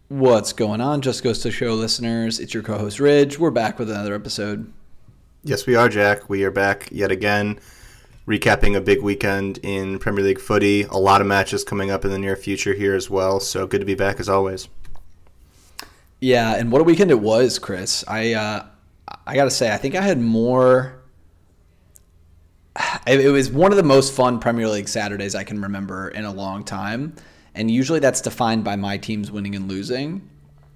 What's going on, Just Goes to Show listeners? It's your co-host Ridge. We're back with another episode. Yes, we are, Jack. We are back yet again, recapping a big weekend in Premier League footy. A lot of matches coming up in the near future here as well, so good to be back as always. Yeah, and what a weekend it was, Chris. I got to say, I think I had more... It was one of the most fun Premier League Saturdays I can remember in a long time, and usually that's defined by my teams winning and losing.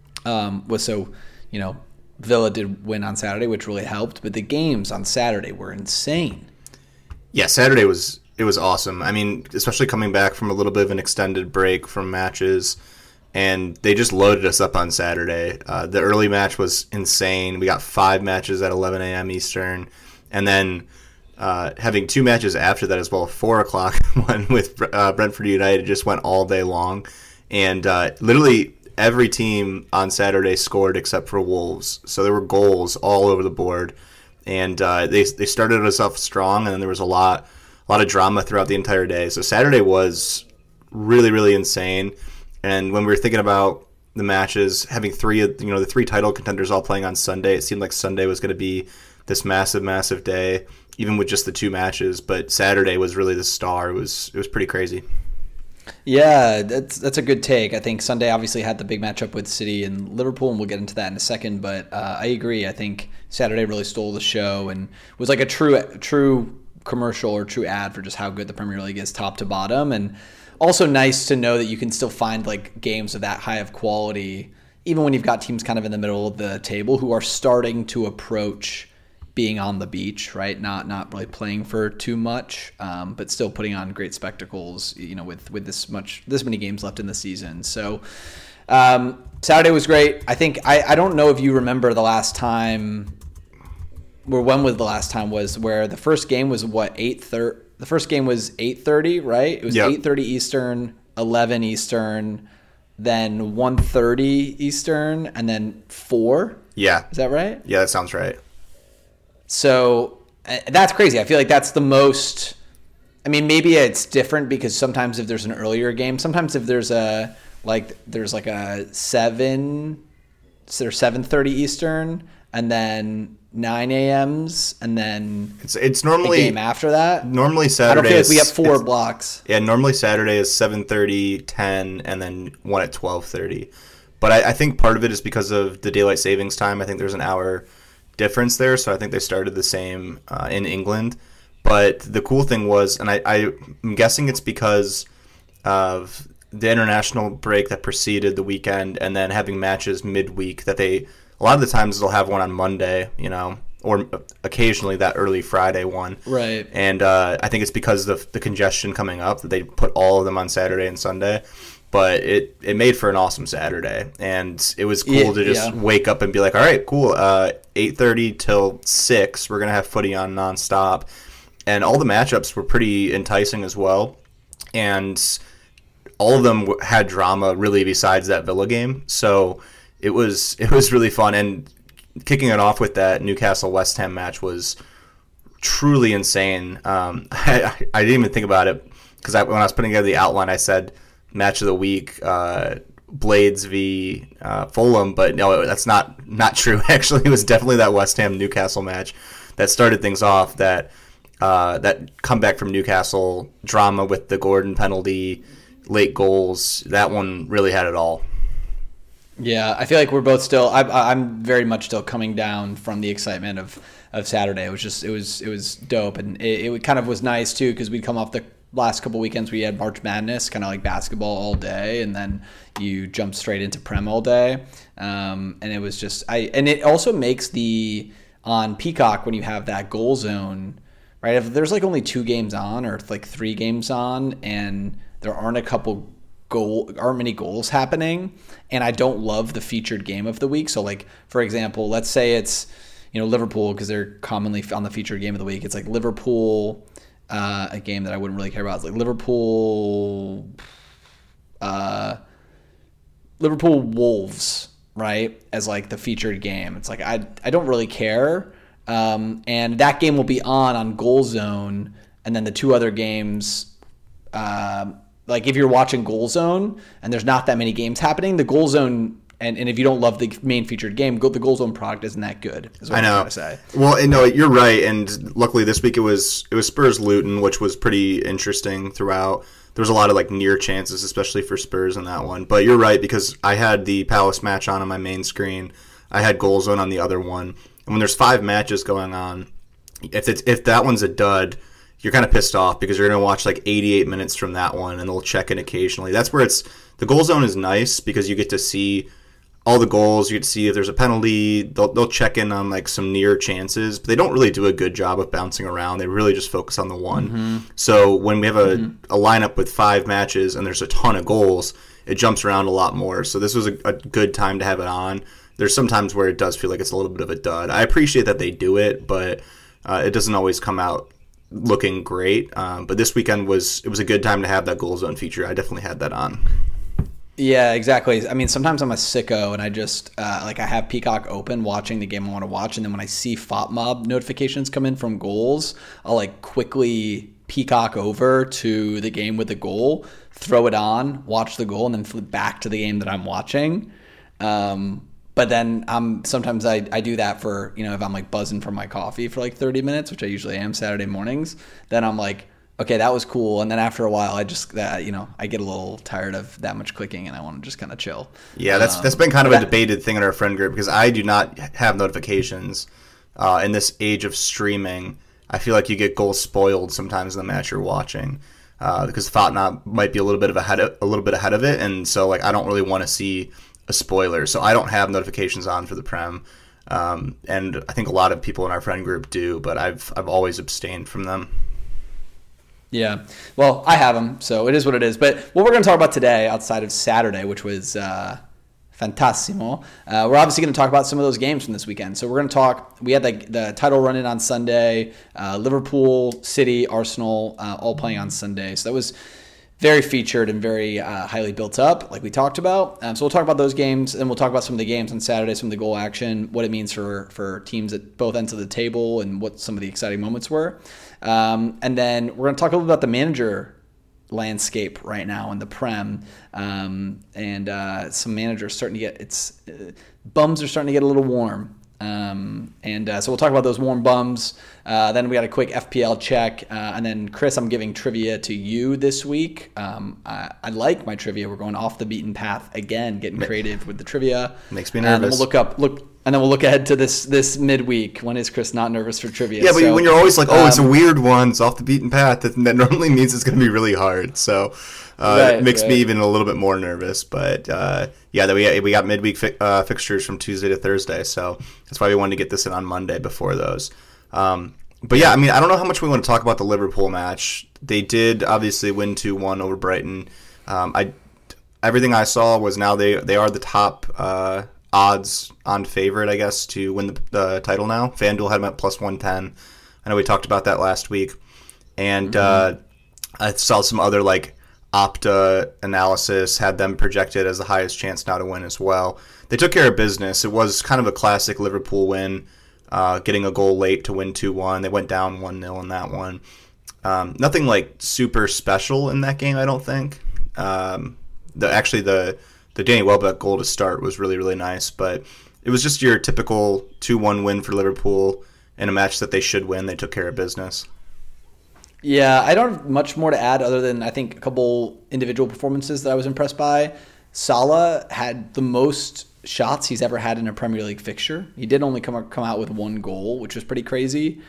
Villa did win on Saturday, which really helped, but the games on Saturday were insane. Yeah, Saturday was awesome. I mean, especially coming back from a little bit of an extended break from matches, and they just loaded us up on Saturday. The early match was insane. We got 5 matches at 11 a.m. Eastern, and then having 2 matches after that as well, 4 o'clock one with Brentford United just went all day long, and literally every team on Saturday scored except for Wolves. So there were goals all over the board, and they started us off strong, and then there was a lot of drama throughout the entire day. So Saturday was really, really insane. And when we were thinking about the matches, having the 3 title contenders all playing on Sunday, it seemed like Sunday was going to be this massive, massive day, even with just the 2 matches. But Saturday was really the star. It was pretty crazy. Yeah, that's a good take. I think Sunday obviously had the big matchup with City and Liverpool, and we'll get into that in a second. But I agree. I think Saturday really stole the show and was like a true commercial or true ad for just how good the Premier League is top to bottom. And also nice to know that you can still find like games of that high of quality, even when you've got teams kind of in the middle of the table who are starting to approach being on the beach, right? Not really playing for too much, but still putting on great spectacles, with this many games left in the season. So Saturday was great. I think I don't know if you remember the last time, or when was the last time was where the first game was 8:30. The first game was 8:30, right? It was 8:30 Eastern, 11 Eastern, then 1:30 Eastern, and then 4. Yeah, is that right? Yeah, that sounds right. So that's crazy. I feel like that's the most. I mean, maybe it's different because sometimes if there's an earlier game, sometimes if there's a 7:30 Eastern and then 9 a.m.s and then it's normally a game after that. Normally Saturday. I don't feel like we have 4 blocks. Yeah, normally Saturday is 7:30, 10, and then one at 12:30. But I think part of it is because of the daylight savings time. I think there's an hour difference there, so I think they started the same in England. But the cool thing was, and I'm guessing it's because of the international break that preceded the weekend, and then having matches midweek, that a lot of the times they'll have one on Monday, or occasionally that early Friday one. Right. And I think it's because of the congestion coming up that they put all of them on Saturday and Sunday. But it made for an awesome Saturday, and it was cool to just wake up and be like, all right, cool, 8:30 till 6, we're going to have footy on nonstop. And all the matchups were pretty enticing as well, and all of them had drama, really, besides that Villa game. So it was really fun, and kicking it off with that Newcastle-West Ham match was truly insane. I didn't even think about it, because when I was putting together the outline, I said match of the week, Blades v Fulham, but no, that's not true. Actually, it was definitely that West Ham Newcastle match that started things off. That comeback from Newcastle, drama with the Gordon penalty, late goals. That one really had it all. Yeah, I feel like we're both still. I'm very much still coming down from the excitement of Saturday. It was dope, and it kind of was nice too, because we'd come off the last couple weekends we had March Madness, kind of like basketball all day, and then you jump straight into Prem all day, and it was just and it also makes on Peacock, when you have that goal zone, right? If there's like only 2 games on or like 3 games on, and there aren't many goals happening, and I don't love the featured game of the week. So like, for example, let's say it's Liverpool, because they're commonly on the featured game of the week. It's like Liverpool. A game that I wouldn't really care about is like Liverpool Wolves, right? As like the featured game. It's like I don't really care. And that game will be on Goal Zone, and then the 2 other games, like if you're watching Goal Zone and there's not that many games happening, the Goal Zone And if you don't love the main featured game, the Goal Zone product isn't that good. Is what I know. I'm trying to say. Well, no, you're right. And luckily this week it was Spurs Luton, which was pretty interesting throughout. There was a lot of like near chances, especially for Spurs in that one. But you're right, because I had the Palace match on my main screen. I had Goal Zone on the other one. And when there's 5 matches going on, if that one's a dud, you're kind of pissed off because you're going to watch like 88 minutes from that one, and they'll check in occasionally. That's where the Goal Zone is nice because you get to see all the goals. You get to see if there's a penalty. They'll check in on like some near chances, but they don't really do a good job of bouncing around. They really just focus on the one. Mm-hmm. So when we have a lineup with 5 matches and there's a ton of goals, it jumps around a lot more. So this was a good time to have it on. There's some times where it does feel like it's a little bit of a dud. I appreciate that they do it, but it doesn't always come out looking great. But this weekend was a good time to have that Goal Zone feature. I definitely had that on. Yeah, exactly. I mean, sometimes I'm a sicko and I just I have Peacock open watching the game I want to watch, and then when I see FOTMob notifications come in from goals, I'll like quickly Peacock over to the game with the goal, throw it on, watch the goal, and then flip back to the game that I'm watching. But then sometimes I do that for, if I'm like buzzing from my coffee for like 30 minutes, which I usually am Saturday mornings, then I'm like, okay, that was cool. And then after a while, I just, I get a little tired of that much clicking and I want to just kind of chill. Yeah, that's been kind of a debated thing in our friend group because I do not have notifications in this age of streaming. I feel like you get goals spoiled sometimes in the match you're watching because FOTMob might be a little bit ahead of it. And so like I don't really want to see a spoiler. So I don't have notifications on for the Prem. And I think a lot of people in our friend group do, but I've always abstained from them. Yeah, well, I have them, so it is what it is. But what we're going to talk about today, outside of Saturday, which was Fantissimo, we're obviously going to talk about some of those games from this weekend. So we're going to talk, we had the title run-in on Sunday, Liverpool, City, Arsenal, all playing on Sunday. So that was very featured and very highly built up, like we talked about. So we'll talk about those games, and we'll talk about some of the games on Saturday, some of the goal action, what it means for teams at both ends of the table, and what some of the exciting moments were. And then we're going to talk a little about the manager landscape right now in the Prem, and some managers starting to get bums are starting to get a little warm. So we'll talk about those warm bums. Then we got a quick FPL check. And then, Chris, I'm giving trivia to you this week. I like my trivia. We're going off the beaten path again, getting creative with the trivia. Makes me nervous. And then we'll look ahead to this midweek. When is Chris not nervous for trivia? Yeah, but when you're always like, it's a weird one, it's off the beaten path, that normally means it's going to be really hard. So it makes me even a little bit more nervous. But we got midweek fixtures from Tuesday to Thursday, so that's why we wanted to get this in on Monday before those. But yeah, I mean, I don't know how much we want to talk about the Liverpool match. They did obviously win 2-1 over Brighton. Everything I saw was now they are the top odds on favorite, I guess, to win the title now. FanDuel had them at plus 110. I know we talked about that last week. And I saw some other like Opta analysis had them projected as the highest chance now to win as well. They took care of business. It was kind of a classic Liverpool win, getting a goal late to win 2-1. They went down 1-0 in that one. Nothing like super special in that game, I don't think. The Danny Welbeck goal to start was really, really nice, but it was just your typical 2-1 win for Liverpool in a match that they should win. They took care of business. Yeah, I don't have much more to add other than I think a couple individual performances that I was impressed by. Salah had the most shots he's ever had in a Premier League fixture. He did only come out with 1 goal, which was pretty crazy.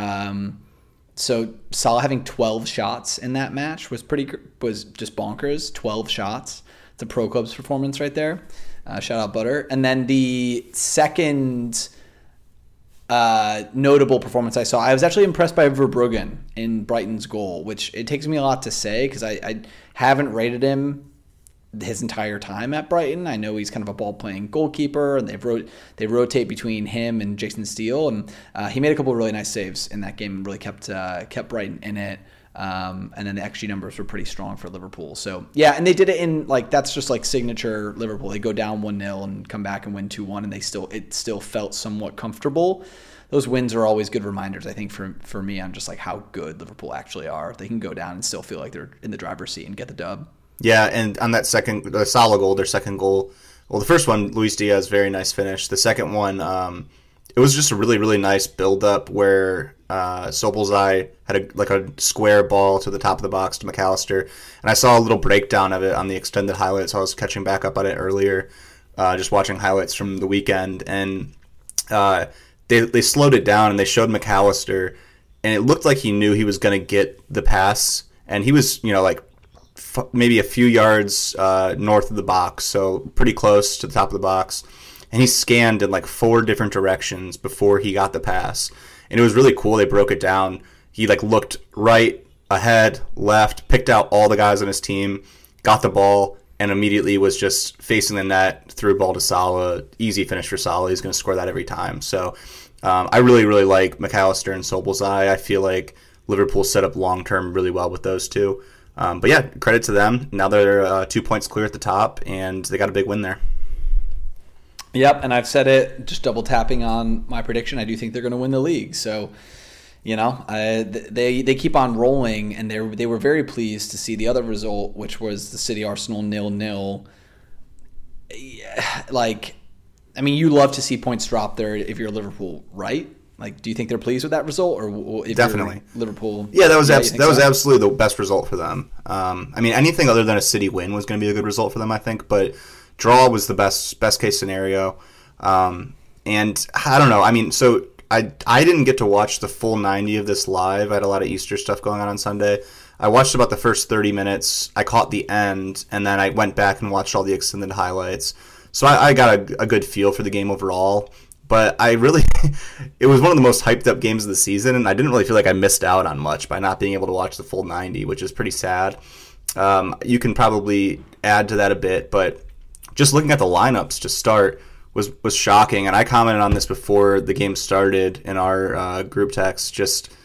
So Salah having 12 shots in that match was just bonkers. 12 shots. It's a pro club's performance right there. Shout out Butter. And then the second notable performance I saw, I was actually impressed by Verbruggen in Brighton's goal, which it takes me a lot to say because I haven't rated him his entire time at Brighton. I know he's kind of a ball-playing goalkeeper, and they rotate between him and Jason Steele, and he made a couple of really nice saves in that game and really kept Brighton in it. And then the XG numbers were pretty strong for Liverpool. So yeah, and they did it in that's just like signature Liverpool. They go down 1-0 and come back and win 2-1, and it still felt somewhat comfortable. Those wins are always good reminders, I think, for me on just like how good Liverpool actually are. They can go down and still feel like they're in the driver's seat and get the dub. Yeah, and on that the Salah goal, their second goal, Well, the first one, Luis Diaz, very nice finish. The second one, it was just a really, really nice build-up where Sobelzai had a square ball to the top of the box to McAllister. And I saw a little breakdown of it on the extended highlights. I was catching back up on it earlier, just watching highlights from the weekend. And they slowed it down and they showed McAllister, and it looked like he knew he was going to get the pass. And he was, maybe a few yards north of the box, so pretty close to the top of the box. And he scanned in 4 different directions before he got the pass. And it was really cool. They broke it down. He looked right, ahead, left, picked out all the guys on his team, got the ball, and immediately was just facing the net, threw ball to Salah. Easy finish for Salah. He's going to score that every time. So I really, really like McAllister and Sobelzai. I feel like Liverpool set up long-term really well with those two. But yeah, credit to them. Now they're 2 points clear at the top, and they got a big win there. Yep, and I've said it, just double tapping on my prediction. I do think they're going to win the league. So, they keep on rolling, and they were very pleased to see the other result, which was the City Arsenal 0-0. You love to see points drop there if you're Liverpool, right? Do you think they're pleased with that result, or if definitely Liverpool? Yeah, that was absolutely the best result for them. Anything other than a City win was going to be a good result for them, I think. But draw was the best case scenario. And I don't know. So I didn't get to watch the full 90 of this live. I had a lot of Easter stuff going on Sunday. I watched about the first 30 minutes. I caught the end, and then I went back and watched all the extended highlights. So I got a good feel for the game overall. But it was one of the most hyped up games of the season, and I didn't really feel like I missed out on much by not being able to watch the full 90, which is pretty sad. You can probably add to that a bit, but just looking at the lineups to start was shocking. And I commented on this before the game started in our group text.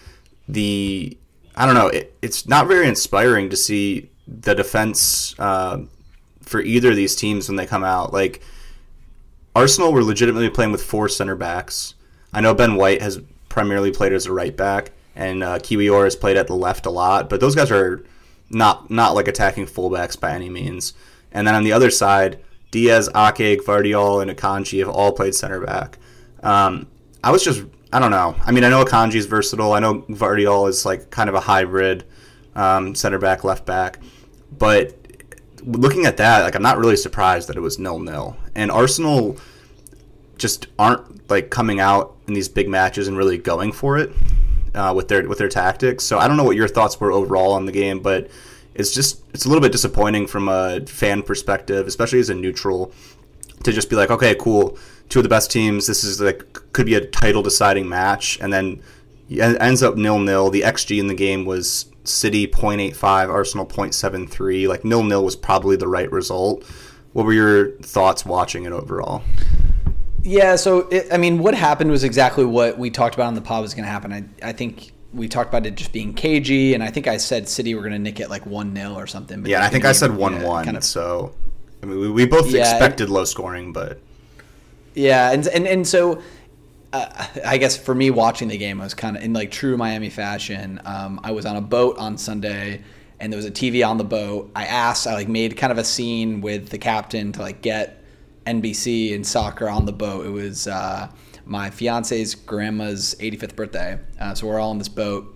It's not very inspiring to see the defense for either of these teams when they come out. Arsenal were legitimately playing with 4 center backs. I know Ben White has primarily played as a right back, and Kiwior has played at the left a lot, but those guys are not attacking fullbacks by any means. And then on the other side, Diaz, Ake, Gvardiol, and Akanji have all played center back. I don't know. I know Akanji's versatile. I know Gvardiol is kind of a hybrid center back, left back. But looking at that, I'm not really surprised that it was 0-0. And Arsenal just aren't coming out in these big matches and really going for it with their tactics. So I don't know what your thoughts were overall on the game, but it's a little bit disappointing from a fan perspective, especially as a neutral, to just be okay, cool, 2 of the best teams. This is could be a title deciding match, and then it ends up 0-0. The XG in the game was City 0.85, Arsenal 0.73. 0-0 was probably the right result. What were your thoughts watching it overall? Yeah, so what happened was exactly what we talked about on the pod was going to happen. I think we talked about it just being cagey, and I think I said City were going to nick it 1-0 or something. But yeah, I think I said 1-1. So we both expected low scoring, but yeah, and so. I guess for me watching the game, I was kind of in true Miami fashion. I was on a boat on Sunday, and there was a TV on the boat. I made kind of a scene with the captain to get NBC and soccer on the boat. It was my fiance's grandma's 85th birthday, so we're all on this boat.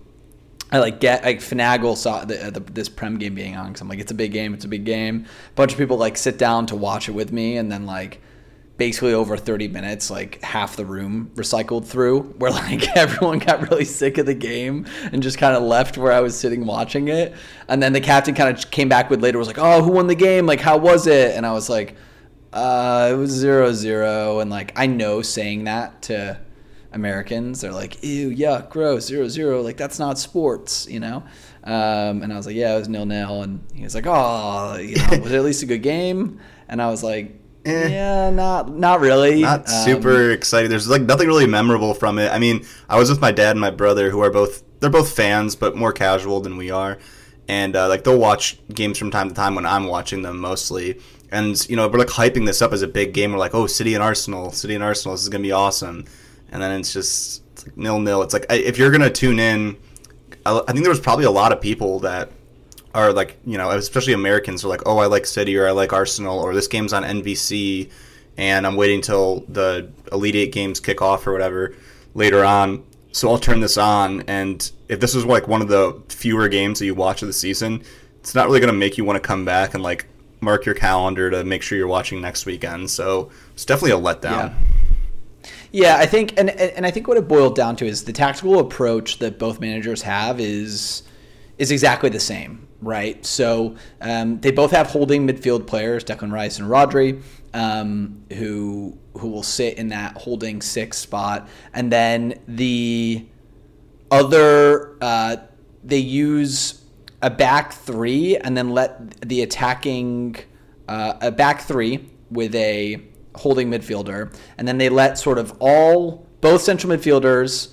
Finagle saw this Prem game being on because I'm it's a big game. It's a big game. A bunch of people sit down to watch it with me, and then basically over 30 minutes, half the room recycled through, where everyone got really sick of the game and just kind of left where I was sitting watching it. And then the captain kind of came back with later, was oh, who won the game? How was it? And I was it was 0-0. And I know saying that to Americans, they're ew, yuck, gross, 0-0. That's not sports, And I was yeah, it was 0-0. And he was oh, was it at least a good game? And I was yeah, not really. Not super exciting. There's nothing really memorable from it. I was with my dad and my brother, who are both fans, but more casual than we are. And they'll watch games from time to time when I'm watching them mostly. And we're hyping this up as a big game. We're oh, City and Arsenal, this is gonna be awesome. And then it's just 0-0. It's if you're gonna tune in, I think there was probably a lot of people that are like, especially Americans are like, oh, I like City or I like Arsenal or this game's on NBC and I'm waiting till the Elite Eight games kick off or whatever later on. So I'll turn this on, and if this is like one of the fewer games that you watch of the season, it's not really going to make you want to come back and like mark your calendar to make sure you're watching next weekend. So it's definitely a letdown. Yeah, I think, and I think what it boiled down to is the tactical approach that both managers have is exactly the same, right? So they both have holding midfield players, Declan Rice and Rodri, who will sit in that holding 6 spot, and then the other they use a back 3 and then let the attacking a back 3 with a holding midfielder, and then they let sort of both central midfielders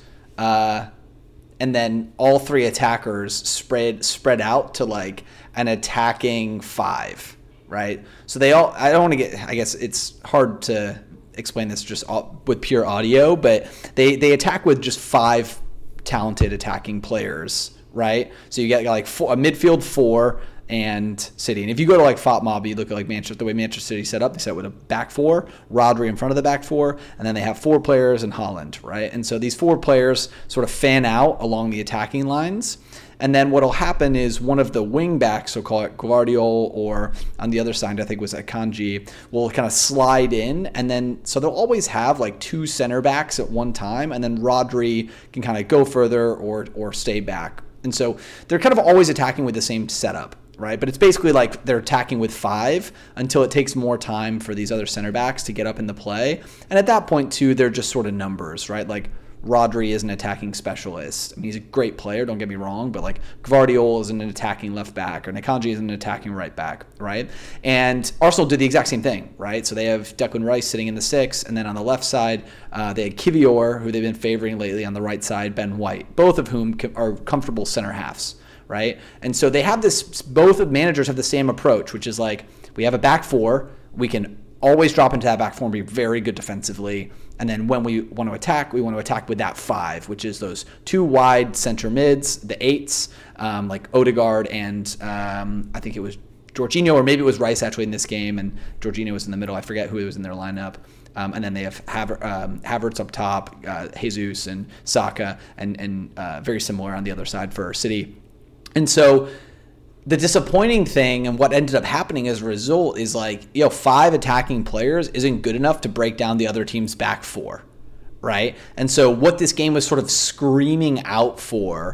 and then all 3 attackers spread out to like an attacking 5, right? So I don't want to get, I guess it's hard to explain this just with pure audio, but they attack with just 5 talented attacking players, right? So you get like a midfield 4 and City. And if you go to like FotMob, you look at like the way Manchester City set up, they set with a back 4, Rodri in front of the back 4, and then they have 4 players in Haaland, right? And so these 4 players sort of fan out along the attacking lines. And then what will happen is one of the wing backs, so call it Gvardiol, or on the other side, I think was Akanji, will kind of slide in. And then, so they'll always have like 2 center backs at one time. And then Rodri can kind of go further or stay back. And so they're kind of always attacking with the same setup, right? But it's basically like they're attacking with 5 until it takes more time for these other center backs to get up in the play. And at that point, too, they're just sort of numbers, right? Like Rodri is an attacking specialist. I mean, he's a great player, don't get me wrong, but like Gvardiol is an attacking left back, or Akanji is an attacking right back, right? And Arsenal did the exact same thing, right? So they have Declan Rice sitting in the 6, and then on the left side, they had Kivior, who they've been favoring lately. On the right side, Ben White, both of whom are comfortable center halves, right? And so they have this, both of managers have the same approach, which is like, we have a back 4, we can always drop into that back 4 and be very good defensively. And then when we want to attack with that 5, which is those 2 wide center mids, the 8s, like Odegaard and I think it was Jorginho, or maybe it was Rice actually in this game, and Jorginho was in the middle. I forget who was in their lineup. And then they have Havertz up top, Jesus and Saka, and very similar on the other side for City. And so the disappointing thing and what ended up happening as a result is like, 5 attacking players isn't good enough to break down the other team's back 4, right? And so what this game was sort of screaming out for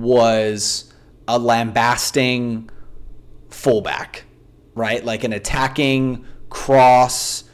was a lambasting fullback, right? Like an attacking cross,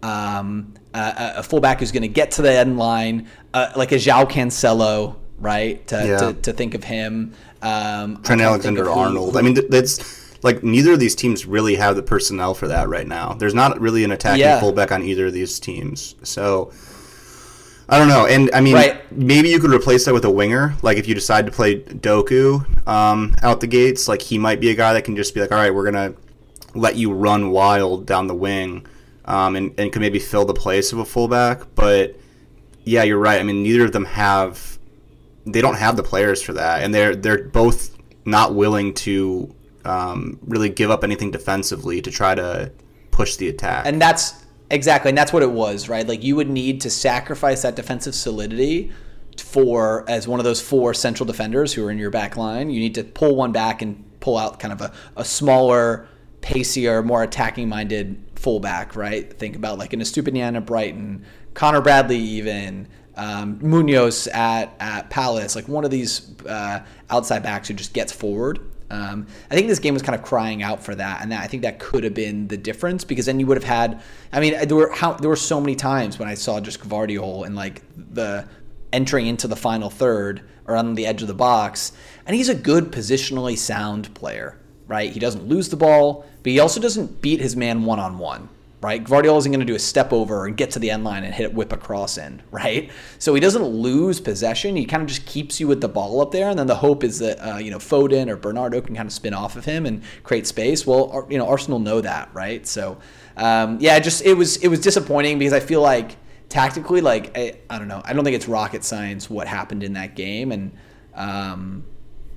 a fullback who's going to get to the end line, like a João Cancelo, right? To think of him. Trent Alexander-Arnold. I mean, that's like neither of these teams really have the personnel for that right now. There's not really an attacking fullback on either of these teams. So I don't know. And I mean, maybe you could replace that with a winger. Like if you decide to play Doku out the gates, like he might be a guy that can just be like, all right, we're going to let you run wild down the wing and could maybe fill the place of a fullback. But yeah, you're right. I mean, neither of them they don't have the players for that, and they're both not willing to really give up anything defensively to try to push the attack. And that's what it was, right? Like you would need to sacrifice that defensive solidity as one of those 4 central defenders who are in your back line. You need to pull one back and pull out kind of a smaller, pacier, more attacking-minded fullback, right? Think about like an Estupiñán at Brighton, Connor Bradley even, Munoz at Palace, like one of these outside backs who just gets forward. I think this game was kind of crying out for that, and I think that could have been the difference, because then you would have had, I mean, there were so many times when I saw just Gvardiol and like the entering into the final third or on the edge of the box, and he's a good positionally sound player, right? He doesn't lose the ball, but he also doesn't beat his man one-on-one. Right? Gvardiol isn't going to do a step over and get to the end line and whip a cross in, right? So he doesn't lose possession. He kind of just keeps you with the ball up there, and then the hope is that Foden or Bernardo can kind of spin off of him and create space. Well, Arsenal know that, right? So it was disappointing, because I feel like tactically, like I don't know, I don't think it's rocket science what happened in that game, and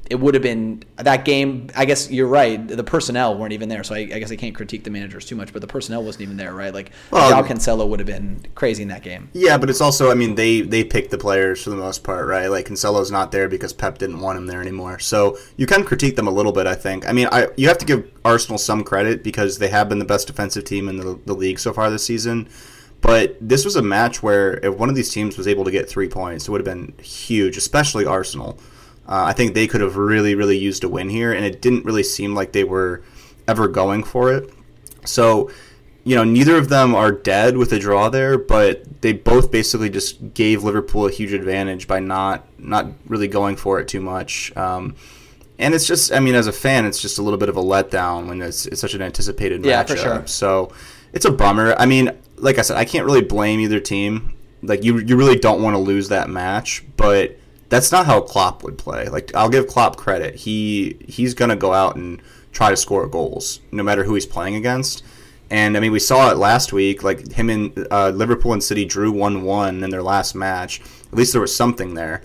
it would have been that game. I guess you're right. The personnel weren't even there, so I guess I can't critique the managers too much. But the personnel wasn't even there, right? Like João Cancelo would have been crazy in that game. Yeah, but it's also, I mean, they picked the players for the most part, right? Like Cancelo's not there because Pep didn't want him there anymore. So you can critique them a little bit, I think. I mean, you have to give Arsenal some credit because they have been the best defensive team in the league so far this season. But this was a match where if one of these teams was able to get 3 points, it would have been huge, especially Arsenal. I think they could have really, really used a win here, and it didn't really seem like they were ever going for it. So, neither of them are dead with a draw there, but they both basically just gave Liverpool a huge advantage by not really going for it too much. And it's just, I mean, as a fan, it's just a little bit of a letdown when it's such an anticipated matchup. Yeah, for sure. So it's a bummer. I mean, like I said, I can't really blame either team. Like, you really don't want to lose that match, but that's not how Klopp would play. Like, I'll give Klopp credit. He's going to go out and try to score goals, no matter who he's playing against. And, I mean, we saw it last week. Like, him and Liverpool and City drew 1-1 in their last match. At least there was something there.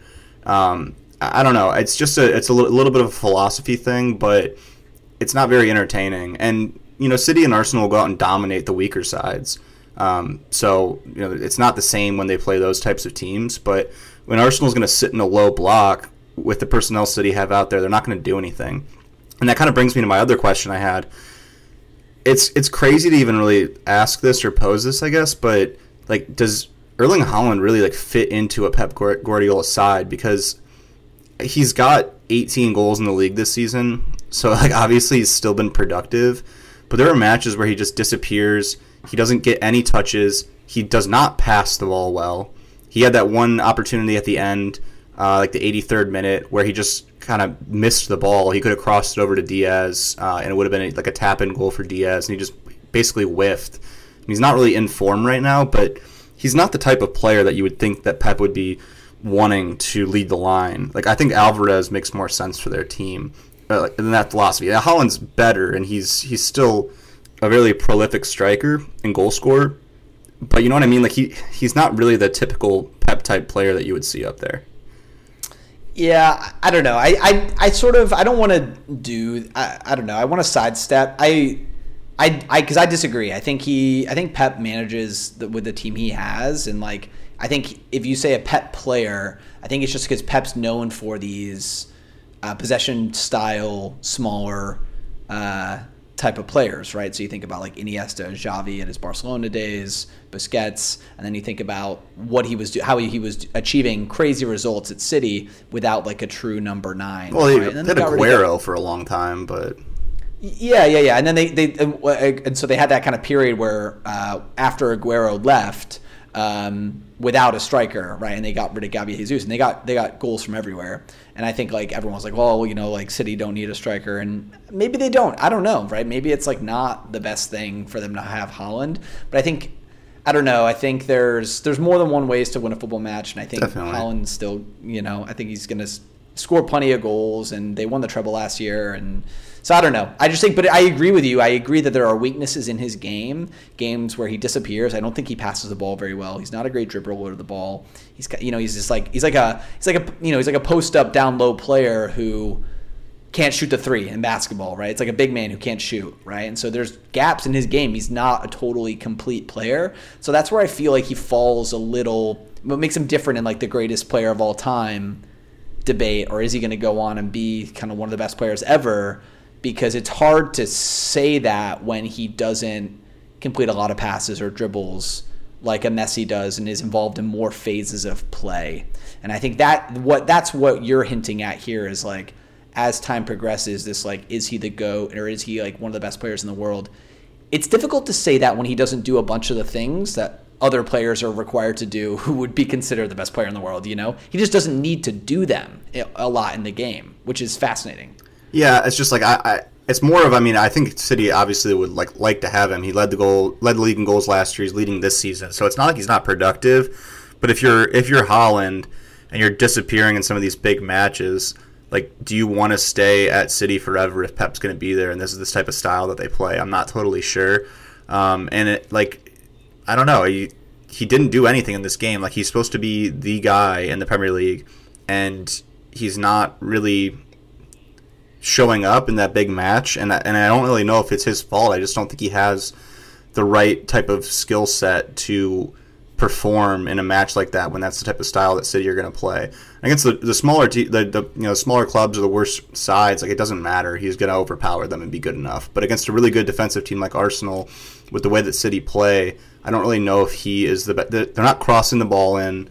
I don't know. It's just it's a little bit of a philosophy thing, but it's not very entertaining. And, City and Arsenal will go out and dominate the weaker sides. So, it's not the same when they play those types of teams, but when Arsenal's going to sit in a low block with the personnel City have out there, they're not going to do anything. And that kind of brings me to my other question I had. It's crazy to even really ask this or pose this, I guess, but like, does Erling Haaland really like fit into a Pep Guardiola side? Because he's got 18 goals in the league this season, so like obviously he's still been productive, but there are matches where he just disappears. He doesn't get any touches. He does not pass the ball well. He had that one opportunity at the end, like the 83rd minute, where he just kind of missed the ball. He could have crossed it over to Diaz, and it would have been like a tap-in goal for Diaz, and he just basically whiffed. He's not really in form right now, but he's not the type of player that you would think that Pep would be wanting to lead the line. Like, I think Alvarez makes more sense for their team than that philosophy. Now, Haaland's better, and he's still a really prolific striker and goal scorer, but you know what I mean? Like, he's not really the typical Pep-type player that you would see up there. Yeah, I don't know. I sort of, I don't want to do, I don't know. I want to sidestep. Because I disagree. I think Pep manages with the team he has, and like, I think if you say a Pep player, I think it's just because Pep's known for these possession style, smaller type of players, right? So you think about like Iniesta, Xavi in his Barcelona days, Busquets, and then you think about what he was how he was achieving crazy results at City without like a true number 9. Well, right? They had Aguero for a long time, but yeah, and then and so they had that kind of period where after Aguero left, without a striker, right, and they got rid of Gabi Jesus, and they got goals from everywhere. And I think like everyone's like, well, like City don't need a striker, and maybe they don't. I don't know, right? Maybe it's like not the best thing for them to have Haaland, but I don't know. I think there's more than one ways to win a football match, and I think Definitely. Haaland still, I think he's gonna score plenty of goals, and they won the treble last year, and so I don't know. I just think, but I agree with you. I agree that there are weaknesses in his game, games where he disappears. I don't think he passes the ball very well. He's not a great dribbler of the ball. He's got, he's like a post up down low player who can't shoot the three in basketball, right? It's like a big man who can't shoot, right? And so there's gaps in his game. He's not a totally complete player. So that's where I feel like he falls a little, what makes him different in like the greatest player of all time debate, or is he going to go on and be kind of one of the best players ever? Because it's hard to say that when he doesn't complete a lot of passes or dribbles like a Messi does and is involved in more phases of play. And I think that's what you're hinting at here is like, as time progresses, this like, is he the GOAT or is he like one of the best players in the world? It's difficult to say that when he doesn't do a bunch of the things that other players are required to do who would be considered the best player in the world, He just doesn't need to do them a lot in the game, which is fascinating. Yeah, it's just like it's more of, I think City obviously would like to have him. He led the league in goals last year. He's leading this season, so it's not like he's not productive. But if you're Haaland and you're disappearing in some of these big matches, like, do you want to stay at City forever if Pep's going to be there and this is this type of style that they play? I'm not totally sure. And it I don't know. He didn't do anything in this game. Like, he's supposed to be the guy in the Premier League, and he's not really showing up in that big match, and I don't really know if it's his fault. I just don't think he has the right type of skill set to perform in a match like that when that's the type of style that City are going to play against the smaller smaller clubs or the worst sides. Like, it doesn't matter, he's going to overpower them and be good enough. But against a really good defensive team like Arsenal, with the way that City play, I don't really know if he is the best. They're not crossing the ball in.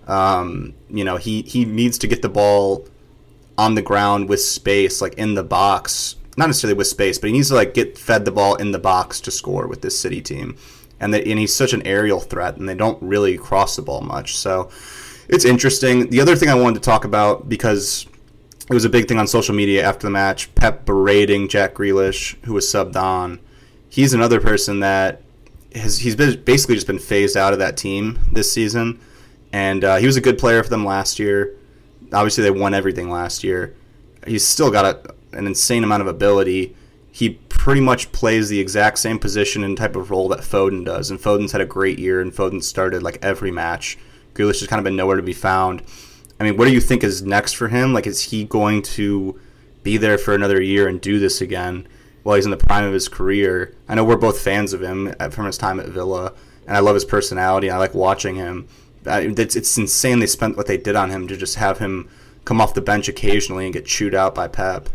He needs to get the ball on the ground with space, like in the box. Not necessarily with space, but he needs to like get fed the ball in the box to score with this City team. And he's such an aerial threat, and they don't really cross the ball much. So it's interesting. The other thing I wanted to talk about, because it was a big thing on social media after the match, Pep berating Jack Grealish, who was subbed on. He's another person that he's basically just been phased out of that team this season. And he was a good player for them last year. Obviously, they won everything last year. He's still got an insane amount of ability. He pretty much plays the exact same position and type of role that Foden does. And Foden's had a great year, and Foden started like every match. Grealish has kind of been nowhere to be found. I mean, what do you think is next for him? Like, is he going to be there for another year and do this again while he's in the prime of his career? I know we're both fans of him from his time at Villa, and I love his personality. I like watching him. It's insane they spent what they did on him to just have him come off the bench occasionally and get chewed out by Pep.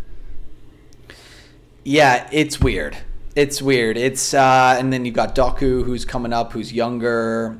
Yeah, it's weird. It's and then you've got Doku, who's coming up, who's younger.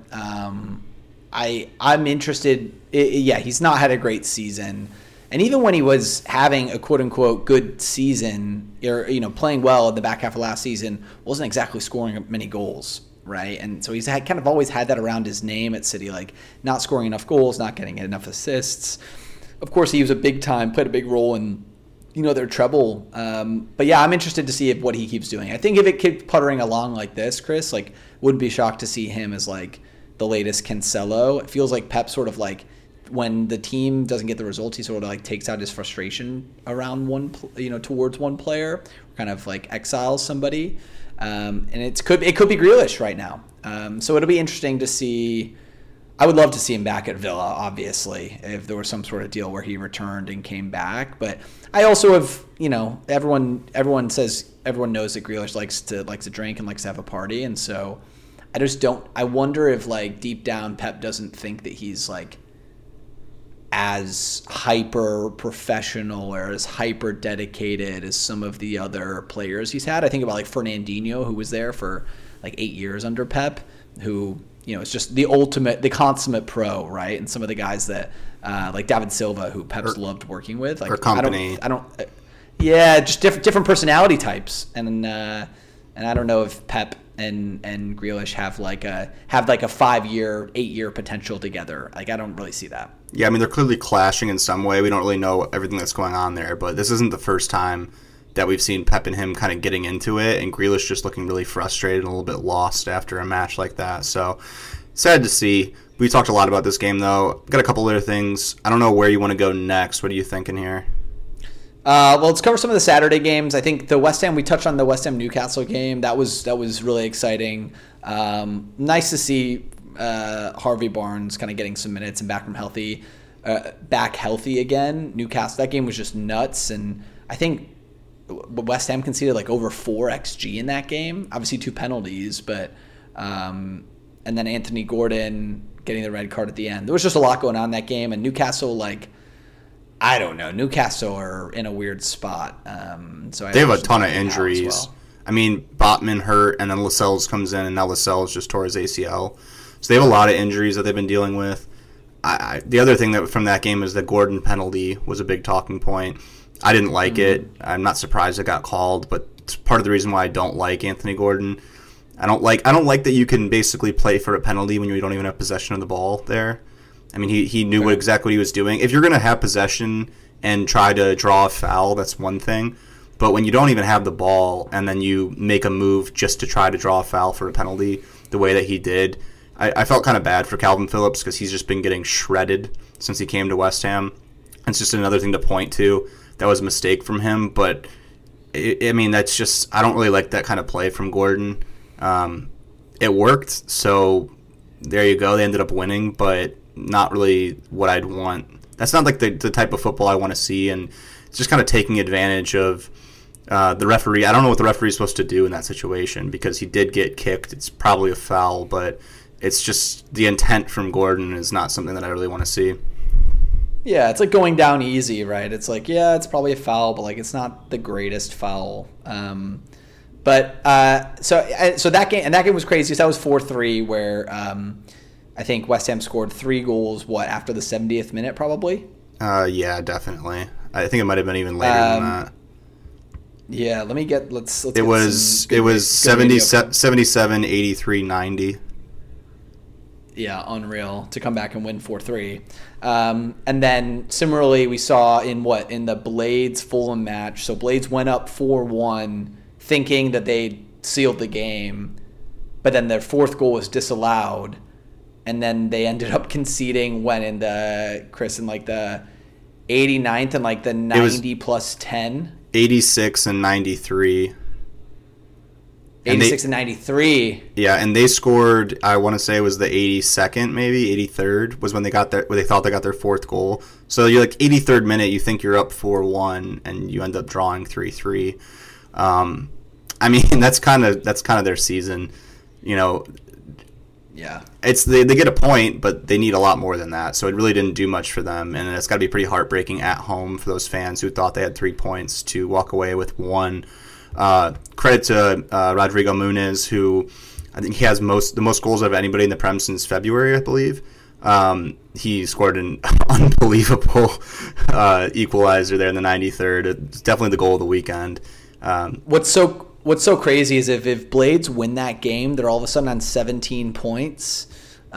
I'm interested. He's not had a great season, and even when he was having a quote unquote good season, or playing well in the back half of last season, wasn't exactly scoring many goals, right? And so he's kind of always had that around his name at City, like not scoring enough goals, not getting enough assists. Of course, he was played a big role in their treble. But yeah, I'm interested to see what he keeps doing. I think if it keeps puttering along like this, Chris, like, wouldn't be shocked to see him as like the latest Cancelo. It feels like Pep sort of like, when the team doesn't get the results, he sort of like takes out his frustration around towards one player, kind of like exiles somebody. And it could be Grealish right now. So it'll be interesting to see. I would love to see him back at Villa, obviously, if there was some sort of deal where he returned and came back. But I also have, everyone knows that Grealish likes to drink and likes to have a party, and so I wonder if, like, deep down Pep doesn't think that he's like as hyper professional or as hyper dedicated as some of the other players he's had. I think about like Fernandinho, who was there for like 8 years under Pep, who it's just the consummate pro, right? And some of the guys that like David Silva, who Pep's loved working with, like, or company. Just different personality types, and I don't know if Pep and Grealish have like a 5-year, 8-year potential together. Like, I don't really see that. Yeah, I mean, they're clearly clashing in some way. We don't really know everything that's going on there, but this isn't the first time that we've seen Pep and him kind of getting into it, and Grealish just looking really frustrated and a little bit lost after a match like that. So, sad to see. We talked a lot about this game, though. Got a couple other things. I don't know where you want to go next. What are you thinking here? Well, let's cover some of the Saturday games. I think we touched on the West Ham Newcastle game. That was really exciting. Nice to see Harvey Barnes kind of getting some minutes and back healthy again. Newcastle, that game was just nuts, and I think West Ham conceded like over 4 XG in that game. Obviously 2 penalties, but and then Anthony Gordon getting the red card at the end. There was just a lot going on in that game, and Newcastle, like, I don't know. Newcastle are in a weird spot. So they have a ton of injuries. Well. I mean, Botman hurt, and then Lascelles comes in, and now Lascelles just tore his ACL. So they have a lot of injuries that they've been dealing with. The other thing that from that game is the Gordon penalty was a big talking point. I didn't like it. I'm not surprised it got called, but it's part of the reason why I don't like Anthony Gordon. I don't like that you can basically play for a penalty when you don't even have possession of the ball there. I mean, he knew exactly what he was doing. If you're going to have possession and try to draw a foul, that's one thing. But when you don't even have the ball and then you make a move just to try to draw a foul for a penalty the way that he did, I felt kind of bad for Calvin Phillips because he's just been getting shredded since he came to West Ham. It's just another thing to point to. That was a mistake from him. But, I mean, that's just – I don't really like that kind of play from Gordon. It worked, so there you go. They ended up winning, but not really what I'd want. That's not like the type of football I want to see, and just kind of taking advantage of the referee. I don't know what the referee is supposed to do in that situation because he did get kicked. It's probably a foul, but it's just the intent from Gordon is not something that I really want to see. Yeah, it's like going down easy, right? It's like, yeah, it's probably a foul, but like it's not the greatest foul. So that game was crazy. So that was 4-3, where I think West Ham scored 3 goals. After the 70th minute, probably. Yeah, definitely. I think it might have been even later than that. Yeah, let's. It was 77, 83, 90. Yeah, unreal to come back and win 4-3. And then similarly, we saw in the Blades Fulham match. So Blades went up 4-1, thinking that they sealed the game, but then their 4th goal was disallowed, and then they ended up conceding in the 89th and like the 90 plus 10. 86 and 93. 86 and 93. Yeah, and they scored, I want to say it was the 82nd, maybe 83rd was when they thought they got their 4th goal. So you're like 83rd minute, you think you're up 4-1, and you end up drawing 3-3. I mean, that's kind of their season, you know. Yeah, it's they get a point, but they need a lot more than that. So it really didn't do much for them, and it's got to be pretty heartbreaking at home for those fans who thought they had 3 points to walk away with 1. Credit to Rodrigo Muniz, who I think he has the most goals of anybody in the Prem since February, I believe. He scored an unbelievable equalizer there in the 93rd. It's definitely the goal of the weekend. What's so crazy is if Blades win that game, they're all of a sudden on 17 points.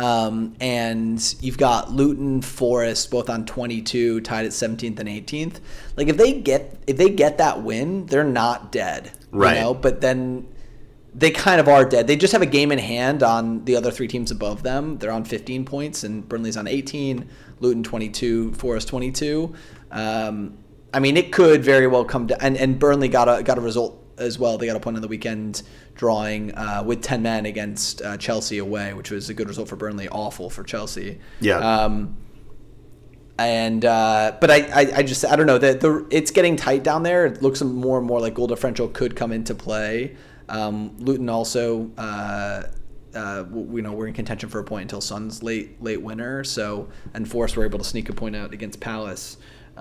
And you've got Luton, Forest both on 22, tied at 17th and 18th. Like if they get that win, they're not dead, right? You know? But then they kind of are dead. They just have a game in hand on the other 3 teams above them. They're on 15 points, and Burnley's on 18, Luton 22, Forest 22. I mean, it could very well come to, and Burnley got a result as well. They got a point on the weekend, drawing with 10 men against Chelsea away, which was a good result for Burnley, awful for Chelsea. Yeah. But I don't know, it's getting tight down there. It looks more and more like goal differential could come into play. Luton also, we're in contention for a point until Son's late winner. So, and Forest were able to sneak a point out against Palace.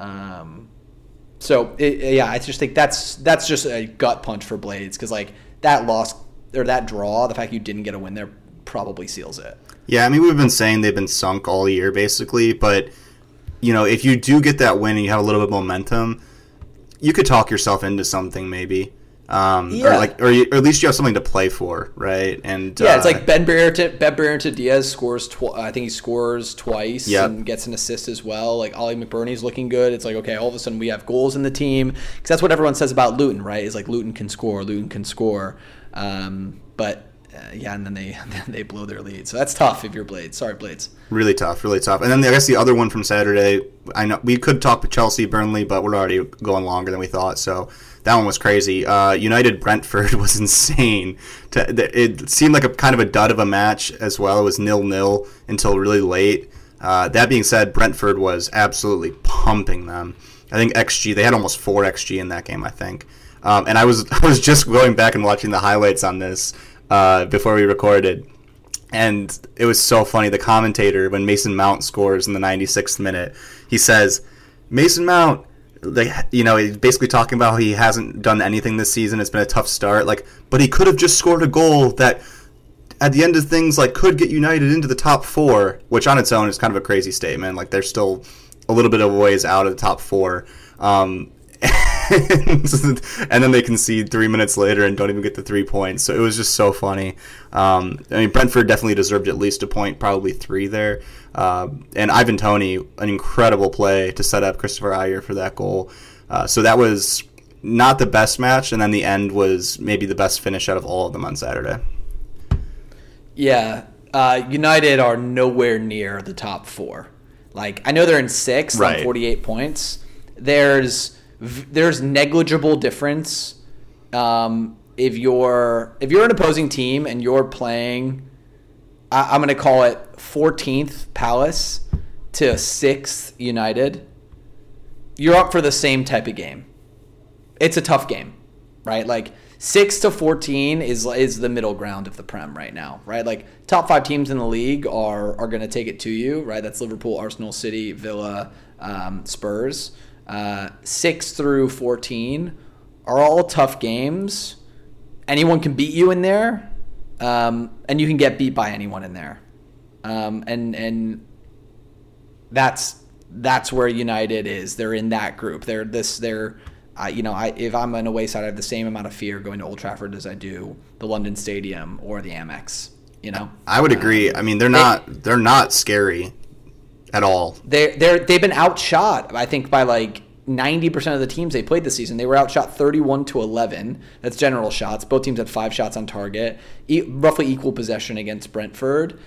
I just think that's just a gut punch for Blades, because like that loss or that draw, the fact you didn't get a win there probably seals it. Yeah, I mean, we've been saying they've been sunk all year basically, but you know, if you do get that win and you have a little bit of momentum, you could talk yourself into something maybe. Or at least you have something to play for, right? And it's like Ben Barrington Diaz scores. I think he scores twice and gets an assist as well. Like Ollie McBurney's looking good. It's like, okay, all of a sudden we have goals in the team, because that's what everyone says about Luton, right? Is like Luton can score. And then they blow their lead. So that's tough if you're Blades. Sorry, Blades. Really tough. And then I guess the other one from Saturday, I know we could talk with Chelsea, Burnley, but we're already going longer than we thought. So that one was crazy. United Brentford was insane. It seemed like a kind of a dud of a match as well. It was 0-0 until really late. That being said, Brentford was absolutely pumping them. I think XG, they had almost 4 XG in that game, I think. And I was just going back and watching the highlights on this before we recorded, and it was so funny. The commentator, when Mason Mount scores in the 96th minute, he says, Mason Mount, he's basically talking about how he hasn't done anything this season. It's been a tough start, but he could have just scored a goal that at the end of things could get United into the top 4, which on its own is kind of a crazy statement. They're still a little bit of a ways out of the top 4. And then they concede 3 minutes later and don't even get the 3 points. So it was just so funny. Brentford definitely deserved at least a point, probably 3 there. And Ivan Toney, an incredible play to set up Christopher Ajer for that goal. So that was not the best match, and then the end was maybe the best finish out of all of them on Saturday. Yeah, United are nowhere near the top 4. I know they're in 6th on 48 points. There's negligible difference if you're an opposing team and you're playing, I'm going to call it 14th Palace to 6th United. you're up for the same type of game. It's a tough game, right? Like 6-14 is the middle ground of the Prem right now, right? Like top 5 teams in the league are going to take it to you, right? That's Liverpool, Arsenal, City, Villa, Spurs. 6-14 are all tough games. Anyone can beat you in there, and you can get beat by anyone in there, and that's where United is. They're in that group. If I'm an away side, I have the same amount of fear going to Old Trafford as I do the London Stadium or the Amex. I would agree. I mean, they're not scary at all. They've been outshot, I think, by like 90% of the teams they played this season. They were outshot 31-11. That's general shots. Both teams had 5 shots on target, roughly equal possession against Brentford,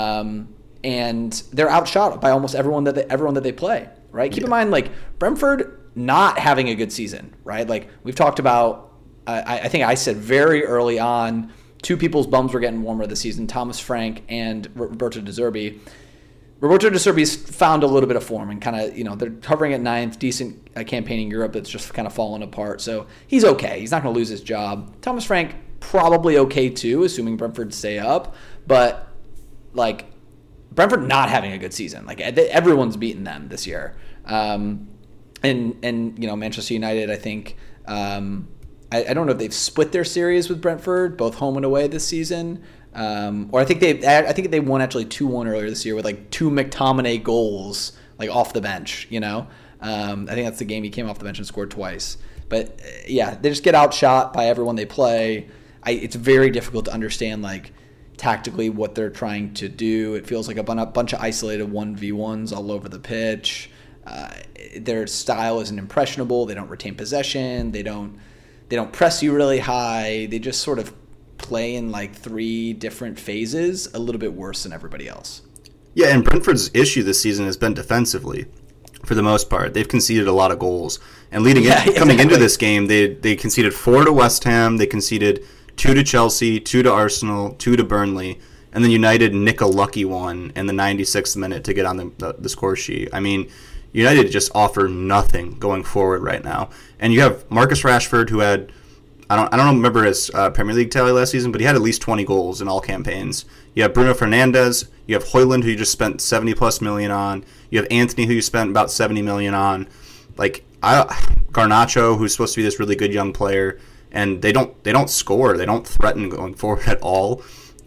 and they're outshot by almost everyone that they play. Right? Keep in mind, like Brentford not having a good season. Right? Like we've talked about. I think I said very early on, 2 people's bums were getting warmer this season: Thomas Frank and Roberto De Zerbi. Roberto De Zerbi's found a little bit of form and kind of, they're hovering at 9th, decent campaign in Europe that's just kind of fallen apart. So he's okay. He's not going to lose his job. Thomas Frank, probably okay too, assuming Brentford stay up. But, like, Brentford not having a good season. Like, everyone's beaten them this year. And Manchester United, I think, I don't know if they've split their series with Brentford, both home and away this season. Or I think they won actually 2-1 earlier this year with like 2 McTominay goals like off the bench. I think that's the game he came off the bench and scored twice. But yeah, they just get outshot by everyone they play. It's very difficult to understand like tactically what they're trying to do. It feels like a bunch of isolated 1v1s all over the pitch. Their style isn't impressionable. They don't retain possession. They don't press you really high. They just sort of play in like 3 different phases, a little bit worse than everybody else. Yeah, and Brentford's issue this season has been defensively. For the most part, they've conceded a lot of goals. And coming into this game, they conceded 4 to West Ham, they conceded 2 to Chelsea, 2 to Arsenal, 2 to Burnley, and then United nick a lucky one in the 96th minute to get on the score sheet. I mean, United just offer nothing going forward right now. And you have Marcus Rashford, who had I don't remember his Premier League tally last season, but he had at least 20 goals in all campaigns. You have Bruno Fernandes. You have Højlund, who you just spent 70+ million on. You have Anthony, who you spent about 70 million on. Like Garnacho, who's supposed to be this really good young player, and they don't score. They don't threaten going forward at all.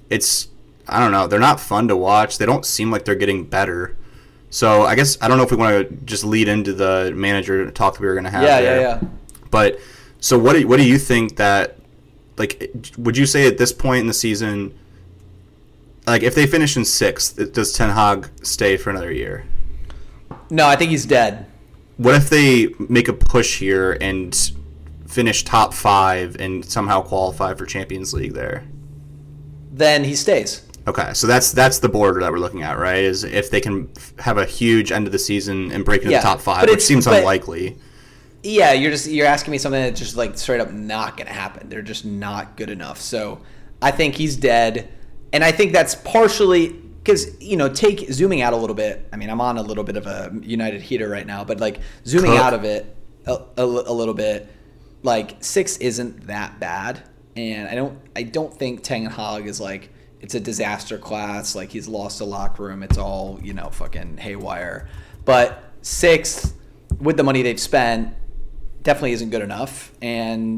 I don't know. They're not fun to watch. They don't seem like they're getting better. So I guess I don't know if we want to just lead into the manager talk that we were going to have. Yeah. But. So what do you think that, like, would you say at this point in the season, like, if they finish in 6th, does Ten Hag stay for another year? No, I think he's dead. What if they make a push here and finish top 5 and somehow qualify for Champions League there? Then he stays. Okay, so that's the border that we're looking at, right? Is if they can have a huge end of the season and break into the top 5, which seems unlikely. Yeah, you're asking me something that's just like straight up not going to happen. They're just not good enough. So I think he's dead, and I think that's partially because zooming out a little bit. I mean, I'm on a little bit of a United heater right now, but like zooming out of it a little bit, like 6 isn't that bad, and I don't think Ten Hag is like it's a disaster class. Like he's lost the locker room. It's all fucking haywire. But 6th with the money they've spent. Definitely isn't good enough, and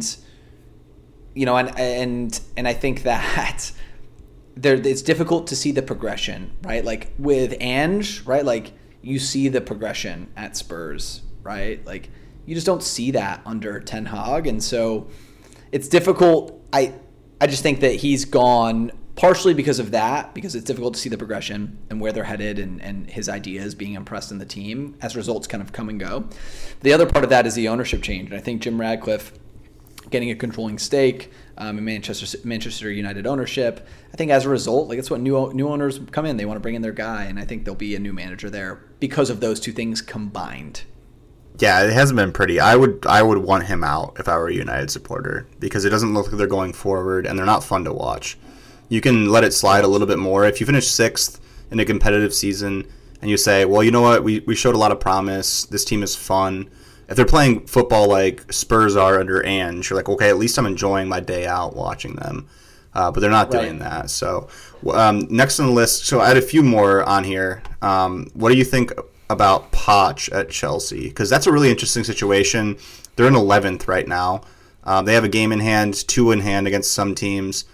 I think that it's difficult to see the progression, right? Like with Ange, right? Like you see the progression at Spurs, right? Like you just don't see that under Ten Hag, and so it's difficult. I just think that he's gone partially because of that, because it's difficult to see the progression and where they're headed and his ideas being impressed in the team as results kind of come and go. The other part of that is the ownership change. And I think Jim Ratcliffe getting a controlling stake in Manchester United ownership, I think as a result, like it's what new owners come in. They want to bring in their guy, and I think there'll be a new manager there because of those 2 things combined. Yeah, it hasn't been pretty. I would want him out if I were a United supporter because it doesn't look like they're going forward, and they're not fun to watch. You can let it slide a little bit more. If you finish 6th in a competitive season and you say, well, you know what, we showed a lot of promise. This team is fun. if they're playing football like Spurs are under Ange, you're like, okay, at least I'm enjoying my day out watching them. But they're not doing that. So next on the list, so I had a few more on here. What do you think about Poch at Chelsea? Because that's a really interesting situation. They're in 11th right now. They have a game in hand, 2 in hand against some teams.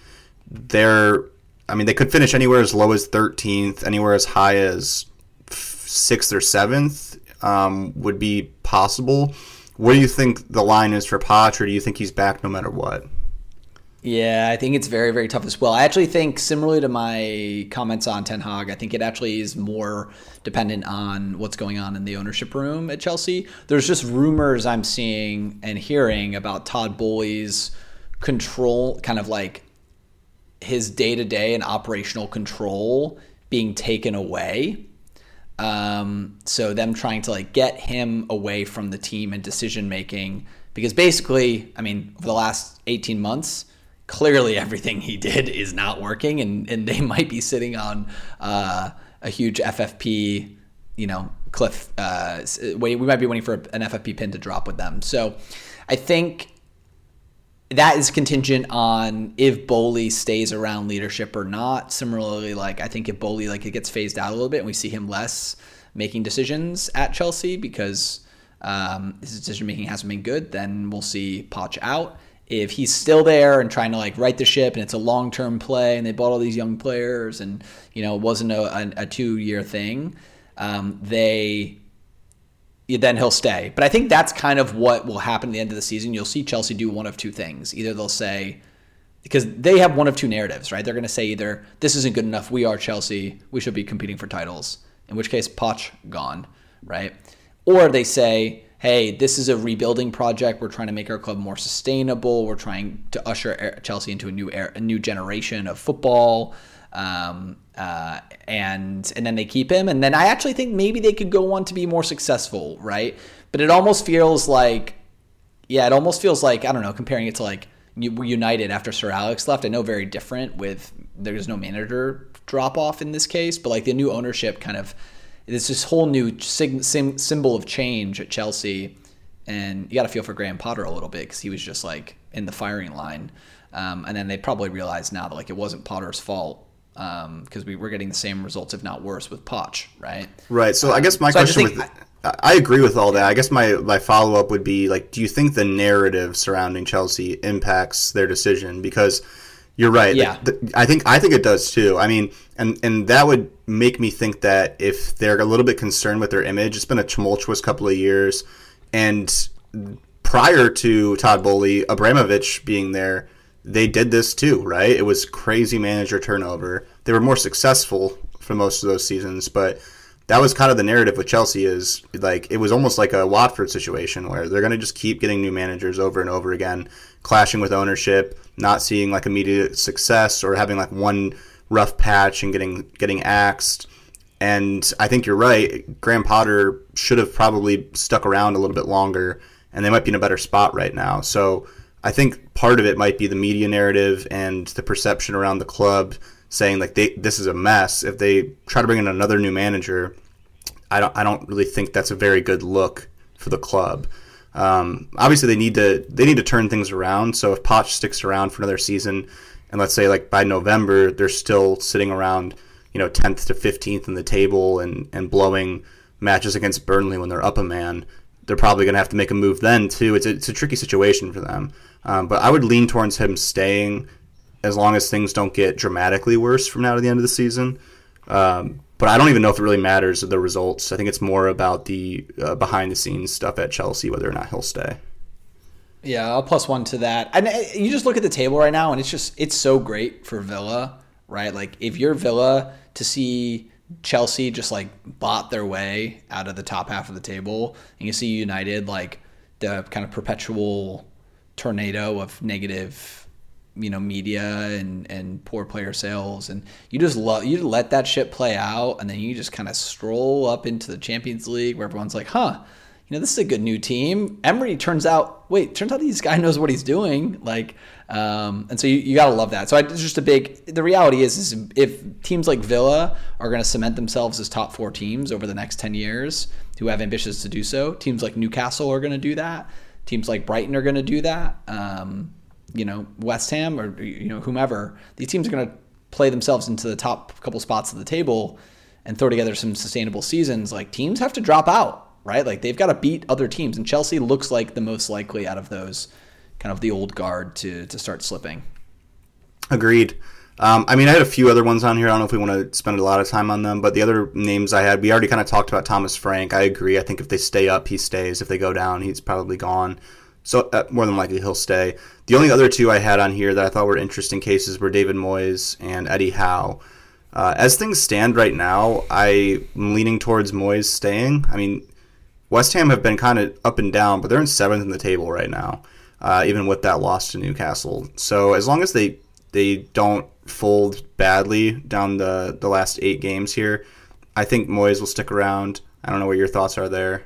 They could finish anywhere as low as 13th, anywhere as high as 6th or 7th would be possible. What do you think the line is for Poch, or do you think he's back no matter what? Yeah, I think it's very, very tough as well. I actually think, similarly to my comments on Ten Hag, I think it actually is more dependent on what's going on in the ownership room at Chelsea. There's just rumors I'm seeing and hearing about Todd Boehly's control, kind of like his day-to-day and operational control being taken away. So them trying to like get him away from the team and decision-making, because basically, I mean, over the last 18 months, clearly everything he did is not working, and they might be sitting on a huge FFP, cliff. We might be waiting for an FFP pin to drop with them. So I think that is contingent on if Boehly stays around leadership or not. Similarly, I think if Boehly it gets phased out a little bit and we see him less making decisions at Chelsea because his decision making hasn't been good, then we'll see Poch out. If he's still there and trying to right the ship and it's a long-term play and they bought all these young players and it wasn't a 2-year thing, then he'll stay. But I think that's kind of what will happen at the end of the season. You'll see Chelsea do one of two things. Either they'll say, because they have one of two narratives, right? They're going to say either this isn't good enough, we are Chelsea, we should be competing for titles, in which case Poch gone, right? Or they say, hey, this is a rebuilding project. We're trying to make our club more sustainable. We're trying to usher Chelsea into a new generation of football. And then they keep him. And then I actually think maybe they could go on to be more successful, right? But it almost feels like, I don't know, comparing it to United after Sir Alex left. I know very different there's no manager drop off in this case, but the new ownership kind of, it's this whole new symbol of change at Chelsea, and you got to feel for Graham Potter a little bit because he was just in the firing line, and then they probably realized now that it wasn't Potter's fault because we were getting the same results, if not worse, with Poch, right? Right. So I guess my question I agree with all that. I guess my follow up would be do you think the narrative surrounding Chelsea impacts their decision? Because you're right. Yeah. I think it does too. I mean, and that would make me think that if they're a little bit concerned with their image, it's been a tumultuous couple of years. And prior to Todd Boehly, Abramovich being there, they did this too, right? It was crazy manager turnover. They were more successful for most of those seasons, but that was kind of the narrative with Chelsea is it was almost like a Watford situation where they're going to just keep getting new managers over and over again, clashing with ownership, not seeing immediate success or having one rough patch and getting axed. And I think you're right. Graham Potter should have probably stuck around a little bit longer, and they might be in a better spot right now. So I think part of it might be the media narrative and the perception around the club saying this is a mess. If they try to bring in another new manager, I don't really think that's a very good look for the club. Obviously, they need to turn things around. So if Poch sticks around for another season, and let's say by November they're still sitting around 10th to 15th in the table and blowing matches against Burnley when they're up a man, they're probably going to have to make a move then too. It's a tricky situation for them. But I would lean towards him staying as long as things don't get dramatically worse from now to the end of the season. But I don't even know if it really matters the results. I think it's more about the behind-the-scenes stuff at Chelsea, whether or not he'll stay. Yeah, I'll +1 to that. And you just look at the table right now, and it's so great for Villa, right? If you're Villa, to see Chelsea just bot their way out of the top half of the table, and you see United the kind of perpetual tornado of negative media and poor player sales, and you let that shit play out, and then you just kind of stroll up into the Champions League where everyone's this is a good new team. Emery turns out this guy knows what he's doing. And so you got to love that. So it's just the reality is if teams like Villa are going to cement themselves as top 4 teams over the next 10 years who have ambitions to do so, teams like Newcastle are going to do that. Teams like Brighton are going to do that. West Ham or, whomever, these teams are going to play themselves into the top couple spots of the table and throw together some sustainable seasons. Like, teams have to drop out. Right? Like, they've got to beat other teams, and Chelsea looks like the most likely out of those, kind of the old guard to start slipping. Agreed. I had a few other ones on here. I don't know if we want to spend a lot of time on them, but the other names I had, we already kind of talked about Thomas Frank. I agree. I think if they stay up, he stays. If they go down, he's probably gone. So more than likely he'll stay. The only other 2 I had on here that I thought were interesting cases were David Moyes and Eddie Howe. As things stand right now, I'm leaning towards Moyes staying. West Ham have been kind of up and down, but they're in 7th in the table right now, even with that loss to Newcastle. So as long as they don't fold badly down the last 8 games here, I think Moyes will stick around. I don't know what your thoughts are there.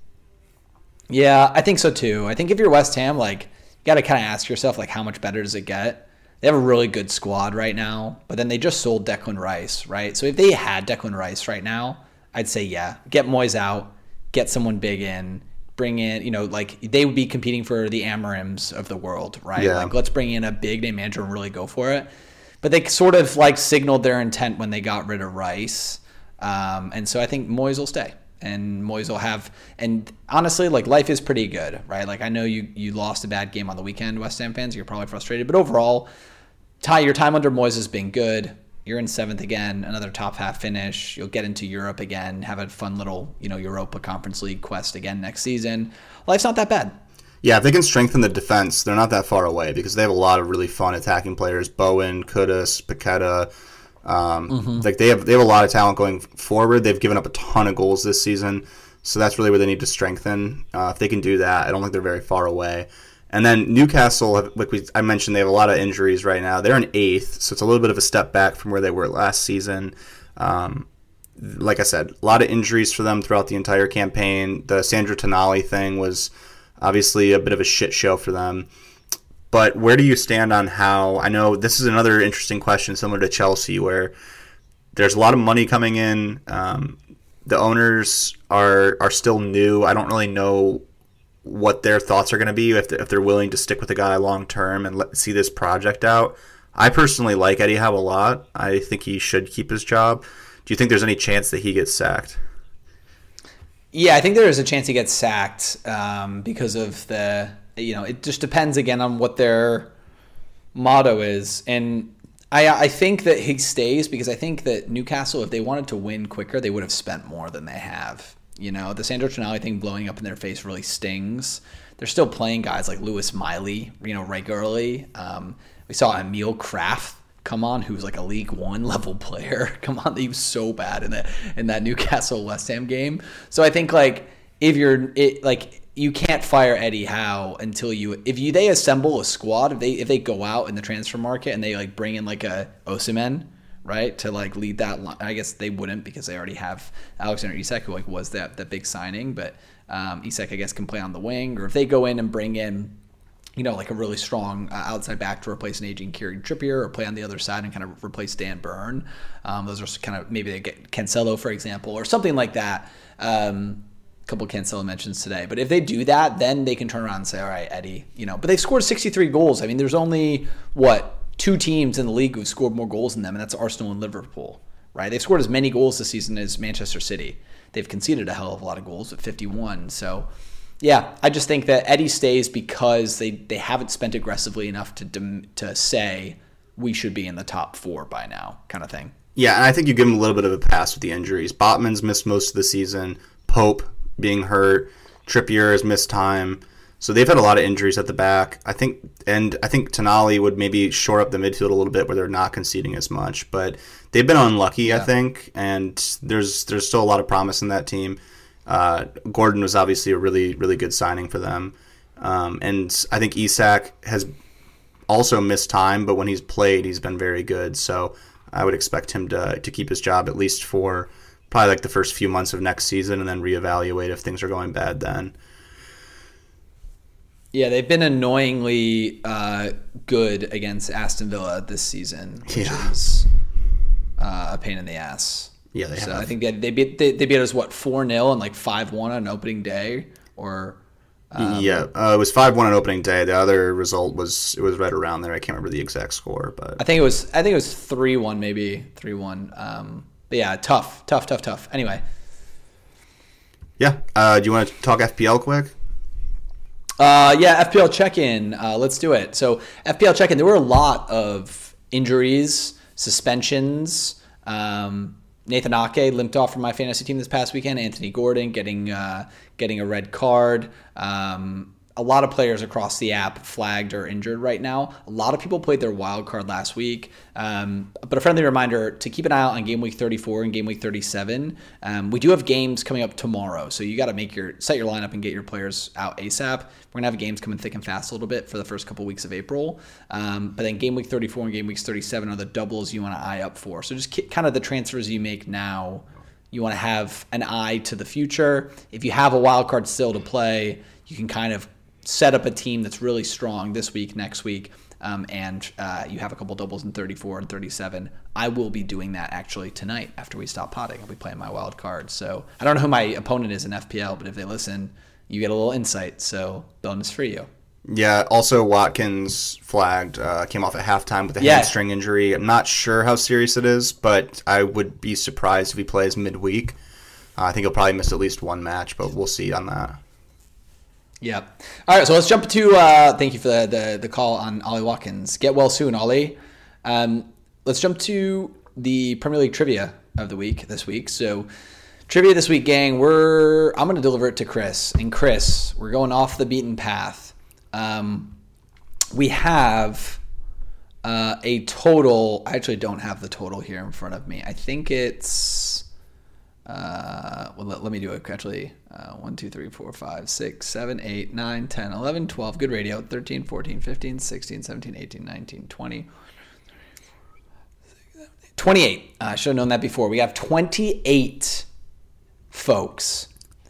Yeah, I think so too. I think if you're West Ham, you got to kind of ask yourself, how much better does it get? They have a really good squad right now, but then they just sold Declan Rice, right? So if they had Declan Rice right now, I'd say, yeah, get Moyes out. Get someone big in, bring in, they would be competing for the Amarims of the world, right? Yeah. Let's bring in a big name manager and really go for it. But they sort of signaled their intent when they got rid of Rice. And so I think Moyes will stay, and Moyes will have, and honestly, life is pretty good, right? I know you lost a bad game on the weekend, West Ham fans, you're probably frustrated, but overall, your time under Moyes has been good. You're in 7th again, another top half finish. You'll get into Europe again, have a fun little, Europa Conference League quest again next season. Life's not that bad. Yeah, if they can strengthen the defense, they're not that far away because they have a lot of really fun attacking players. Bowen, Kudus, Paqueta. They have a lot of talent going forward. They've given up a ton of goals this season, so that's really where they need to strengthen. If they can do that, I don't think they're very far away. And then Newcastle, I mentioned, they have a lot of injuries right now. They're in 8th, so it's a little bit of a step back from where they were last season. Like I said, a lot of injuries for them throughout the entire campaign. The Sandro Tonali thing was obviously a bit of a shit show for them. But where do you stand on Howe? I know this is another interesting question similar to Chelsea, where there's a lot of money coming in. The owners are still new. I don't really know what their thoughts are going to be if they're willing to stick with the guy long term and see this project out. I personally like Eddie Howe a lot. I think he should keep his job. Do you think there's any chance that he gets sacked? Yeah, I think there is a chance he gets sacked because of it just depends again on what their motto is. And I think that he stays because I think that Newcastle, if they wanted to win quicker, they would have spent more than they have. The Sandro Tonali thing blowing up in their face really stings. They're still playing guys like Lewis Miley, regularly. We saw Emil Kraft come on, who's a League One level player. Come on, he was so bad in that Newcastle West Ham game. So I think if you can't fire Eddie Howe until they assemble a squad. If they go out in the transfer market and they bring in a Osimhen, right, to lead that line. I guess they wouldn't because they already have Alexander Isak, who was that big signing, but Isak, I guess, can play on the wing. Or if they go in and bring in, a really strong outside back to replace an aging Kieran Trippier, or play on the other side and kind of replace Dan Burn. Those are kind of, maybe they get Cancelo, for example, or something like that. A couple of Cancelo mentions today. But if they do that, then they can turn around and say, all right, Eddie, but they've scored 63 goals. I mean, there's only, 2 teams in the league who've scored more goals than them, and that's Arsenal and Liverpool, right? They've scored as many goals this season as Manchester City. They've conceded a hell of a lot of goals at 51. So, yeah, I just think that Eddie stays because they haven't spent aggressively enough to say we should be in the top 4 by now, kind of thing. Yeah, and I think you give him a little bit of a pass with the injuries. Botman's missed most of the season. Pope being hurt. Trippier has missed time. So they've had a lot of injuries at the back. I think Tonali would maybe shore up the midfield a little bit where they're not conceding as much. But they've been unlucky, yeah. I think, and there's still a lot of promise in that team. Gordon was obviously a really, really good signing for them. And I think Isak has also missed time, but when he's played, he's been very good. So I would expect him to keep his job at least for probably like the first few months of next season and then reevaluate if things are going bad then. Yeah, they've been annoyingly good against Aston Villa this season, which is a pain in the ass. Yeah, they have. I think they beat us 4-0 and like 5-1 on opening day, or it was 5-1 on opening day. The other result was right around there. I can't remember the exact score, but I think it was 3-1, maybe 3-1. But yeah, tough. Anyway, yeah. Do you want to talk FPL quick? Yeah, FPL check-in. Let's do it. So FPL check-in, there were a lot of injuries, suspensions. Nathan Ake limped off from my fantasy team this past weekend. Anthony Gordon getting a red card. A lot of players across the app flagged or injured right now. A lot of people played their wild card last week. But a friendly reminder to keep an eye out on game week 34 and game week 37. We do have games coming up tomorrow, so you got to set your lineup and get your players out ASAP. We're gonna have games coming thick and fast a little bit for the first couple weeks of April. But then game week 34 and game week 37 are the doubles you want to eye up for. So just kind of the transfers you make now. You want to have an eye to the future. If you have a wild card still to play, you can kind of set up a team that's really strong this week, next week, and you have a couple doubles in 34 and 37. I will be doing that actually tonight after we stop potting. I'll be playing my wild card. So I don't know who my opponent is in FPL, but if they listen, you get a little insight. So bonus for you. Yeah, also Watkins flagged, came off at halftime with a hamstring injury. I'm not sure how serious it is, but I would be surprised if he plays midweek. I think he'll probably miss at least one match, but we'll see on that. Yeah. All right, so let's jump to thank you for the call on Ollie Watkins. Get well soon, Ollie. Let's jump to the Premier League trivia of the week this week. So trivia this week, gang, I'm going to deliver it to Chris. And Chris, we're going off the beaten path. We have a total. I actually don't have the total here in front of me. I think it's let me do it actually. 1, 2, 3, 4, 5, 6, 7, 8, 9, 10, 11, 12. Good radio. 13, 14, 15, 16, 17, 18, 19, 20. 28. I should have known that before. We have 28 folks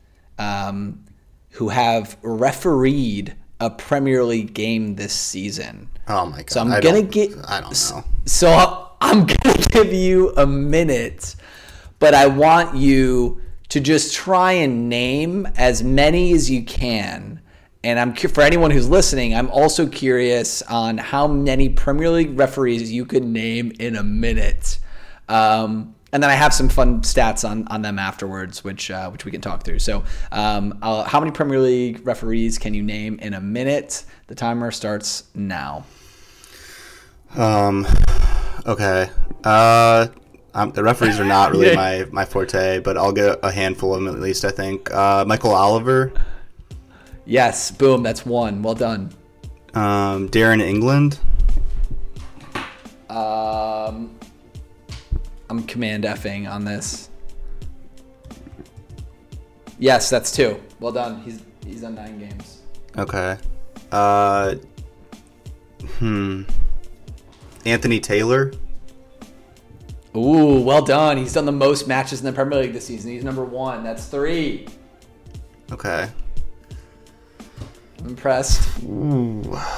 who have refereed a Premier League game this season. Oh my god! So I don't know. So I'm gonna give you a minute, but I want you to just try and name as many as you can. And for anyone who's listening, I'm also curious on how many Premier League referees you could name in a minute. And then I have some fun stats on them afterwards, which we can talk through. So how many Premier League referees can you name in a minute? The timer starts now. Okay. The referees are not really my forte, but I'll get a handful of them at least, I think. Michael Oliver. Yes, boom, that's one. Well done. Darren England. I'm command effing on this. Yes, that's 2. Well done. He's done 9 games. Okay. Anthony Taylor. Ooh, well done. He's done the most matches in the Premier League this season. He's number 1. That's 3. Okay. I'm impressed. Ooh.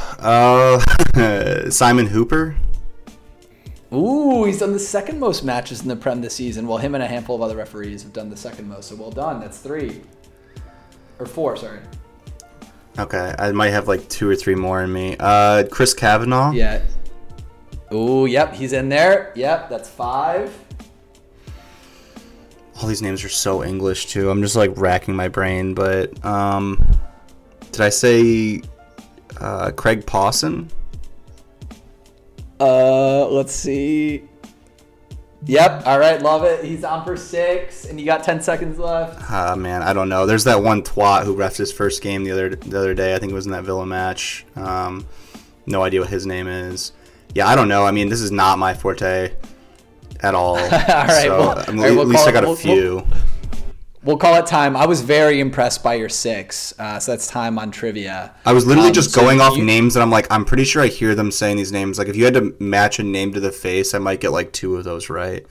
Simon Hooper. Ooh, he's done the second most matches in the Prem this season. Well, him and a handful of other referees have done the second most. So well done. That's 3. Or 4, sorry. Okay. I might have like 2 or 3 more in me. Chris Kavanagh. Yeah. Ooh, yep, he's in there. Yep, that's 5. All these names are so English too. I'm just like racking my brain, but did I say Craig Pawson? Let's see. Yep, all right, love it. He's on for 6, and you got 10 seconds left. Man, I don't know. There's that one twat who refed his first game the other day. I think it was in that Villa match. No idea what his name is. Yeah, I don't know. I mean, this is not my forte at all. All right. So at least I got a few. We'll call it time. I was very impressed by your 6. So that's time on trivia. I was literally just going off names that I'm like, I'm pretty sure I hear them saying these names. Like, if you had to match a name to the face, I might get like 2 of those right.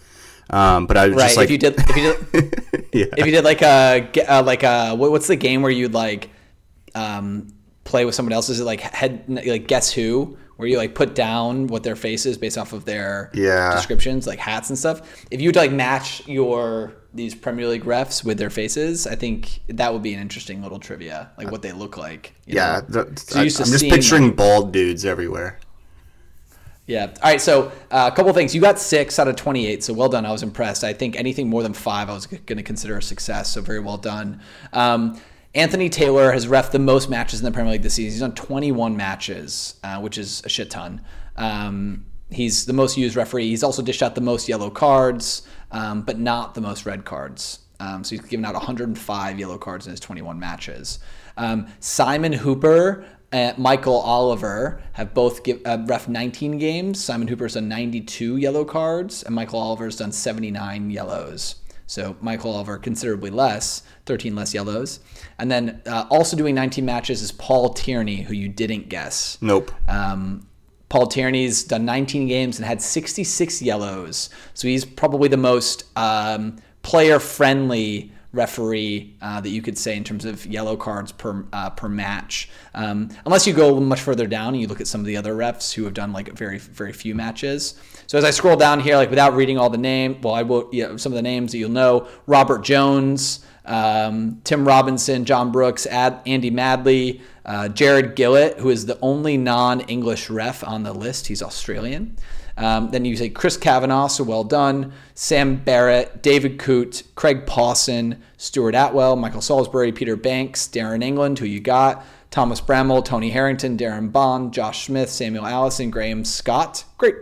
But I was just like, if you did yeah. if you did what's the game where you'd like play with someone else? Is it like Guess Who, where you like put down what their face is based off of their descriptions, like hats and stuff? If you would like match these Premier League refs with their faces, I think that would be an interesting little trivia, like what they look like. So I'm just picturing bald dudes everywhere. Yeah. All right. So a couple of things. You got 6 out of 28. So well done. I was impressed. I think anything more than 5, I was going to consider a success. So very well done. Anthony Taylor has reffed the most matches in the Premier League this season. He's done 21 matches, which is a shit ton. He's the most used referee. He's also dished out the most yellow cards, but not the most red cards. So he's given out 105 yellow cards in his 21 matches. Simon Hooper and Michael Oliver have both ref 19 games. Simon Hooper's done 92 yellow cards, and Michael Oliver's done 79 yellows. So Michael Oliver considerably less, 13 less yellows. And then also doing 19 matches is Paul Tierney, who you didn't guess. Nope. Paul Tierney's done 19 games and had 66 yellows. So he's probably the most player-friendly referee that you could say in terms of yellow cards per match. Unless you go much further down and you look at some of the other refs who have done like very, very few matches. So as I scroll down here, like without reading all the name, well, I will, some of the names that you'll know: Robert Jones, Tim Robinson, John Brooks, Andy Madley, Jared Gillett, who is the only non-English ref on the list. He's Australian. Then you say Chris Kavanagh, so well done. Sam Barrett, David Coote, Craig Pawson, Stuart Atwell, Michael Salisbury, Peter Banks, Darren England, who you got, Thomas Bramall, Tony Harrington, Darren Bond, Josh Smith, Samuel Allison, Graham Scott,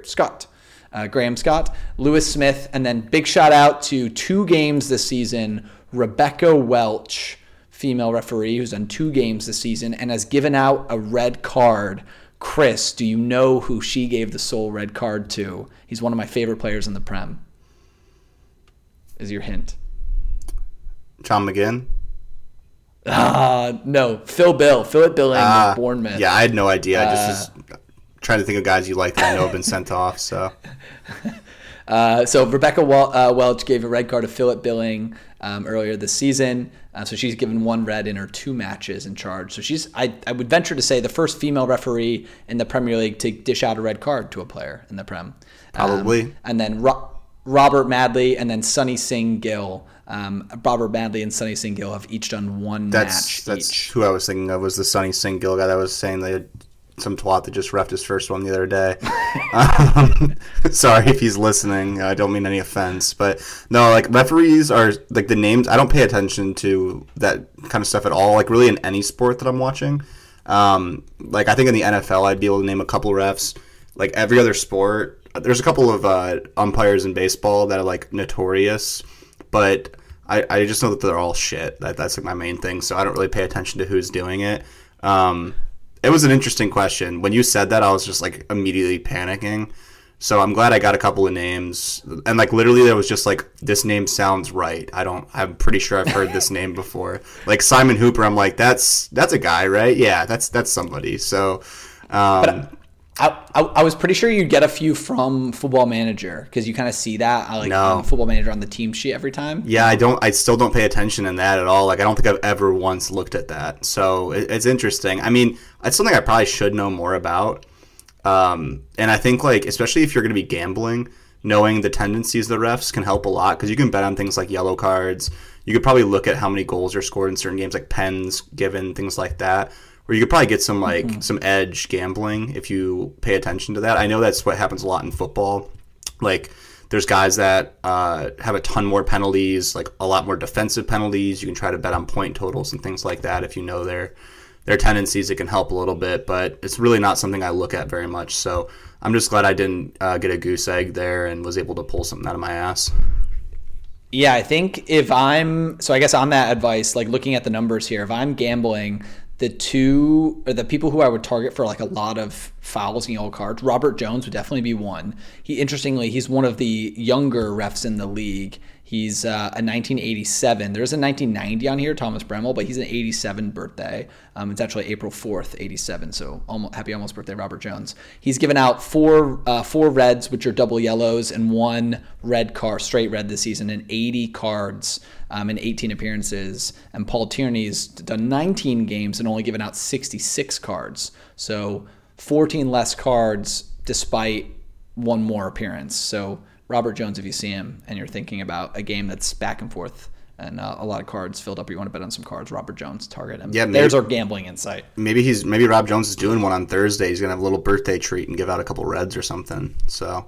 Lewis Smith, and then big shout out to 2 games this season, Rebecca Welch, female referee who's done 2 games this season and has given out a red card. Chris, do you know who she gave the sole red card to? He's one of my favorite players in the Prem. Is your hint? John McGinn? No. Philip Billing with Bournemouth. Yeah, I had no idea. I just was trying to think of guys you like that I know have been sent off. So Rebecca Welch gave a red card to Philip Billing earlier this season. So she's given 1 red in her 2 matches in charge. So she's, I would venture to say, the first female referee in the Premier League to dish out a red card to a player in the Prem. Probably. And then Robert Madley and then Sonny Singh Gill. Robert Madley and Sonny Singh Gill have each done 1 match That's each. who I was thinking of, was the Sonny Singh Gill guy that was saying they had some twat that just reffed his first one the other day. Sorry if he's listening. I don't mean any offense, but no, like referees are like the names. I don't pay attention to that kind of stuff at all. Like really in any sport that I'm watching. Like I think in the NFL, I'd be able to name a couple refs. Like every other sport, there's a couple of umpires in baseball that are like notorious, but I just know that they're all shit. That's like my main thing. So I don't really pay attention to who's doing it. It was an interesting question. When you said that, I was just like immediately panicking. So I'm glad I got a couple of names. And like literally there was just like, this name sounds right. I'm pretty sure I've heard this name before. Like Simon Hooper, I'm like, that's a guy, right? Yeah, that's somebody. So But I was pretty sure you'd get a few from Football Manager because you kind of see that on Football Manager on the team sheet every time. Yeah, I still don't pay attention in that at all. Like I don't think I've ever once looked at that. So it's interesting. I mean, it's something I probably should know more about. And I think like especially if you're going to be gambling, knowing the tendencies of the refs can help a lot because you can bet on things like yellow cards. You could probably look at how many goals are scored in certain games, like pens given, things like that. Where you could probably get some some edge gambling if you pay attention to that. I know that's what happens a lot in football. Like there's guys that have a ton more penalties, like a lot more defensive penalties. You can try to bet on point totals and things like that if you know their tendencies. It can help a little bit, but it's really not something I look at very much. So I'm just glad I didn't get a goose egg there and was able to pull something out of my ass. Yeah, I think I guess on that advice, like looking at the numbers here, if I'm gambling, the people who I would target for like a lot of fouls and yellow cards. Robert Jones would definitely be one. Interestingly, he's one of the younger refs in the league. He's a 1987. There's a 1990 on here, Thomas Bremmel, but he's an 87 birthday. It's actually April 4th, 87. So happy almost birthday, Robert Jones. He's given out four reds, which are double yellows, and one red card, straight red this season, and 80 cards in 18 appearances. And Paul Tierney's done 19 games and only given out 66 cards. So 14 less cards despite one more appearance. So Robert Jones, if you see him and you're thinking about a game that's back and forth and a lot of cards filled up, or you want to bet on some cards, Robert Jones, target him. Yeah, there's our gambling insight. Maybe Rob Jones is doing one on Thursday. He's gonna have a little birthday treat and give out a couple reds or something. So,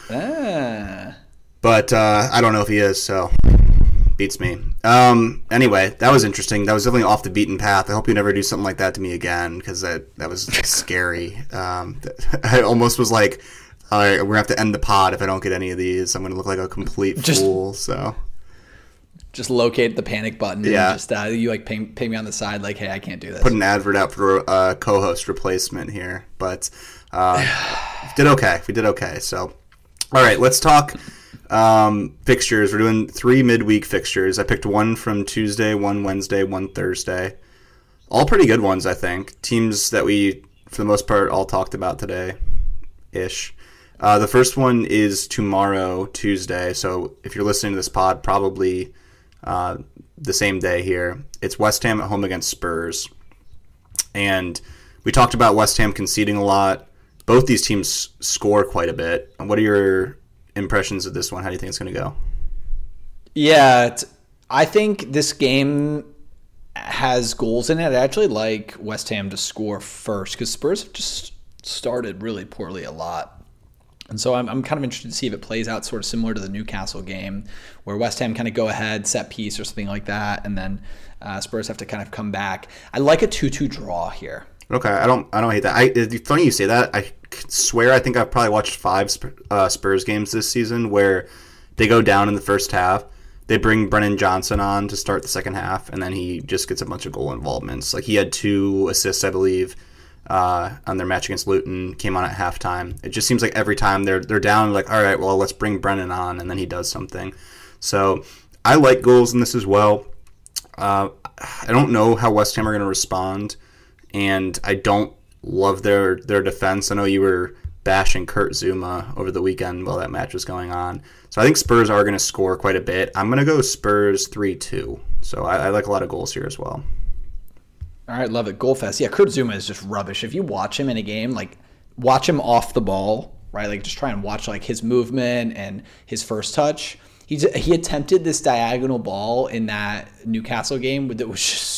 but I don't know if he is. So beats me. Anyway, that was interesting. That was definitely off the beaten path. I hope you never do something like that to me again, because that was scary. I almost was like, all right, we're going to have to end the pod if I don't get any of these. I'm going to look like a complete fool. So just locate the panic button. Yeah. And just you like pay me on the side like, hey, I can't do this. Put an advert out for a co-host replacement here. But did okay. We did okay. So, all right, let's talk fixtures. We're doing 3 midweek fixtures. I picked one from Tuesday, one Wednesday, one Thursday. All pretty good ones, I think. Teams that we, for the most part, all talked about today-ish. The first one is tomorrow, Tuesday. So if you're listening to this pod, probably the same day here. It's West Ham at home against Spurs. And we talked about West Ham conceding a lot. Both these teams score quite a bit. What are your impressions of this one? How do you think it's going to go? Yeah, I think this game has goals in it. I actually like West Ham to score first because Spurs have just started really poorly a lot. And so I'm kind of interested to see if it plays out sort of similar to the Newcastle game, where West Ham kind of go ahead, set piece or something like that, and then Spurs have to kind of come back. I like a 2-2 draw here. Okay, I don't hate that. It's funny you say that. I swear I think I've probably watched 5 Spurs games this season where they go down in the first half. They bring Brennan Johnson on to start the second half, and then he just gets a bunch of goal involvements. Like he had 2 assists, I believe, on their match against Luton, came on at halftime. It just seems like every time they're down, like, all right, well, let's bring Brennan on, and then he does something. So I like goals in this as well. I don't know how West Ham are going to respond, and I don't love their defense. I know you were bashing Kurt Zouma over the weekend while that match was going on. So I think Spurs are going to score quite a bit. I'm going to go Spurs 3-2. So I like a lot of goals here as well. All right, love it. Goal fest. Yeah, Kurt Zouma is just rubbish. If you watch him in a game, like watch him off the ball, right? Like just try and watch like his movement and his first touch. He attempted this diagonal ball in that Newcastle game that was just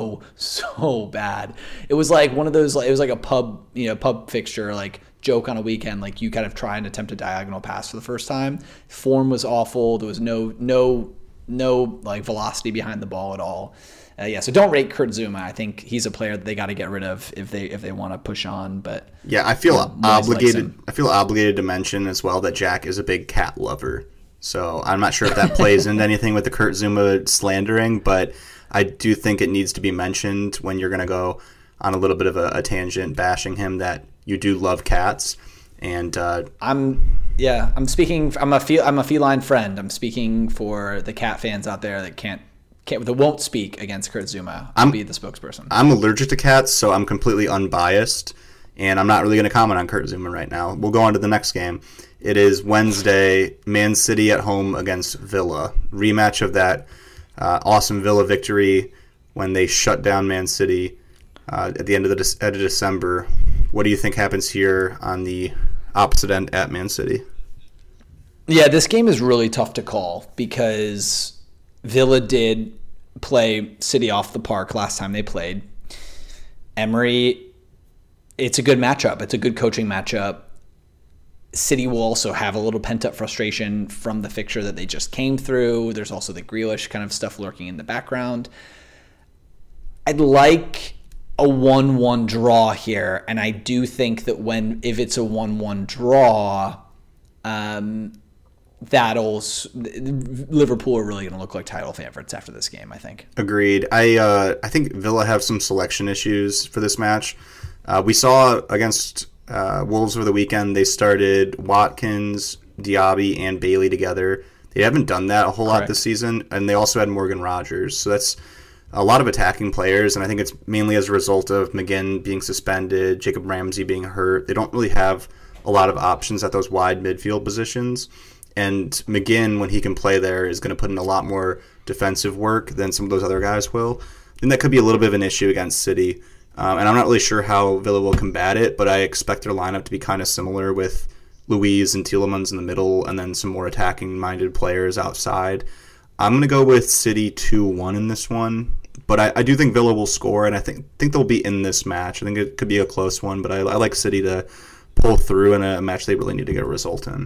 so bad. It was like one of those. It was like a pub fixture, like joke on a weekend. Like you kind of try and attempt a diagonal pass for the first time. Form was awful. There was no like velocity behind the ball at all. So don't rate Kurt Zouma. I think he's a player that they got to get rid of if they want to push on. But yeah, I feel obligated. I feel obligated to mention as well that Jack is a big cat lover. So I'm not sure if that plays into anything with the Kurt Zouma slandering, but I do think it needs to be mentioned when you're going to go on a little bit of a tangent bashing him that you do love cats. And I'm speaking. I'm a feline friend. I'm speaking for the cat fans out there that won't speak against Kurt Zouma. I'll be the spokesperson. I'm allergic to cats, so I'm completely unbiased, and I'm not really going to comment on Kurt Zouma right now. We'll go on to the next game. It is Wednesday, Man City at home against Villa. Rematch of that awesome Villa victory when they shut down Man City at the end of December. What do you think happens here on the opposite end at Man City? Yeah, this game is really tough to call because Villa did play City off the park last time they played. Emery, it's a good matchup. It's a good coaching matchup. City will also have a little pent-up frustration from the fixture that they just came through. There's also the Grealish kind of stuff lurking in the background. I'd like a 1-1 draw here, and I do think that if it's a 1-1 draw, Liverpool are really going to look like title favorites after this game, I think. Agreed. I think Villa have some selection issues for this match. We saw against Wolves over the weekend, they started Watkins, Diaby, and Bailey together. They haven't done that a whole lot this season, and they also had Morgan Rogers. So that's a lot of attacking players, and I think it's mainly as a result of McGinn being suspended, Jacob Ramsey being hurt. They don't really have a lot of options at those wide midfield positions. And McGinn, when he can play there, is going to put in a lot more defensive work than some of those other guys will. I think that could be a little bit of an issue against City. And I'm not really sure how Villa will combat it, but I expect their lineup to be kind of similar with Luiz and Tielemans in the middle, and then some more attacking-minded players outside. I'm going to go with City 2-1 in this one, but I do think Villa will score, and I think they'll be in this match. I think it could be a close one, but I like City to pull through in a match they really need to get a result in.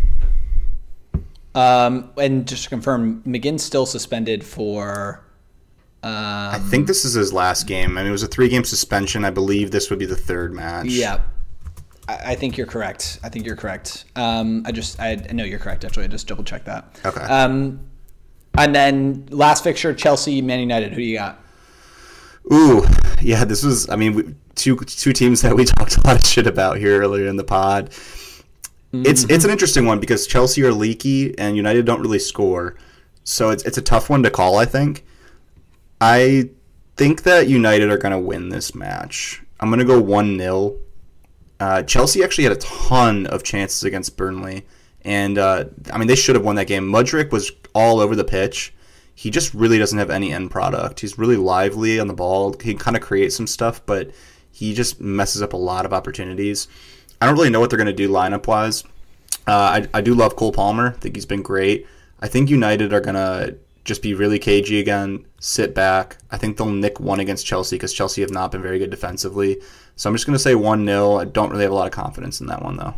And just to confirm, McGinn's still suspended for... I think this is his last game. I mean, it was a 3-game suspension. I believe this would be the third match. Yeah. I think you're correct. I know you're correct, actually. I just double-checked that. Okay. And then last fixture, Chelsea, Man United. Who do you got? Ooh, yeah, this was, I mean, two teams that we talked a lot of shit about here earlier in the pod. Mm-hmm. It's an interesting one because Chelsea are leaky and United don't really score. So it's a tough one to call, I think. I think that United are going to win this match. I'm going to go 1-0. Chelsea actually had a ton of chances against Burnley. And, they should have won that game. Mudryk was all over the pitch. He just really doesn't have any end product. He's really lively on the ball. He kind of creates some stuff, but he just messes up a lot of opportunities. I don't really know what they're going to do lineup-wise. I do love Cole Palmer. I think he's been great. I think United are going to just be really cagey again, sit back. I think they'll nick one against Chelsea because Chelsea have not been very good defensively. So I'm just going to say 1-0. I don't really have a lot of confidence in that one, though.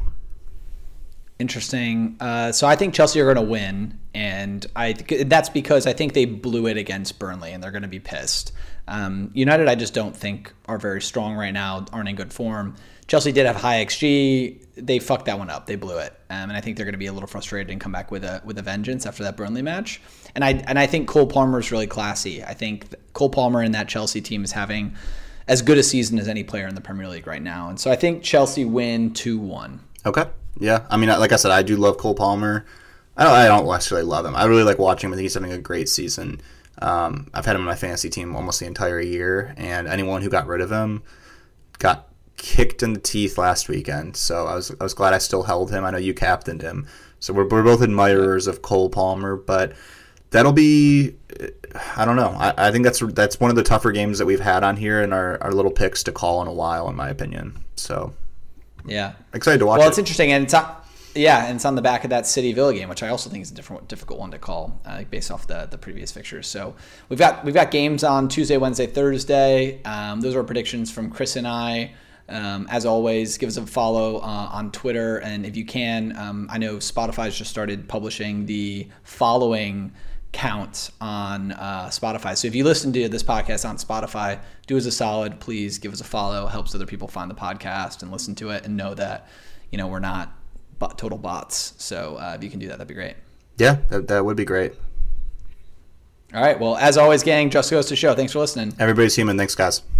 Interesting. So I think Chelsea are going to win, and that's because I think they blew it against Burnley, and they're going to be pissed. United, I just don't think are very strong right now, aren't in good form. Chelsea did have high XG. They fucked that one up. They blew it, and I think they're going to be a little frustrated and come back with a vengeance after that Burnley match. And I think Cole Palmer is really classy. I think Cole Palmer in that Chelsea team is having as good a season as any player in the Premier League right now, and so I think Chelsea win 2-1. Okay. Yeah, I mean, like I said, I do love Cole Palmer. I don't actually love him. I really like watching him. I think he's having a great season. I've had him in my fantasy team almost the entire year, and anyone who got rid of him got kicked in the teeth last weekend. So I was glad I still held him. I know you captained him. So we're both admirers of Cole Palmer, but that'll be, I don't know. I think that's one of the tougher games that we've had on here and our little picks to call in a while, in my opinion. So yeah, excited to watch. Well, it's interesting, and it's on the back of that City Villa game, which I also think is a difficult one to call based off the previous fixtures. So we've got games on Tuesday, Wednesday, Thursday. Those are our predictions from Chris and I. As always, give us a follow on Twitter, and if you can, I know Spotify's just started publishing the following count on Spotify. So if you listen to this podcast on Spotify, do us a solid, please give us a follow. It helps other people find the podcast and listen to it and know that we're not total bots. So if you can do that, that'd be great. Yeah, that would be great. All right. Well, as always, gang, just goes to show. Thanks for listening. Everybody's human. Thanks, guys.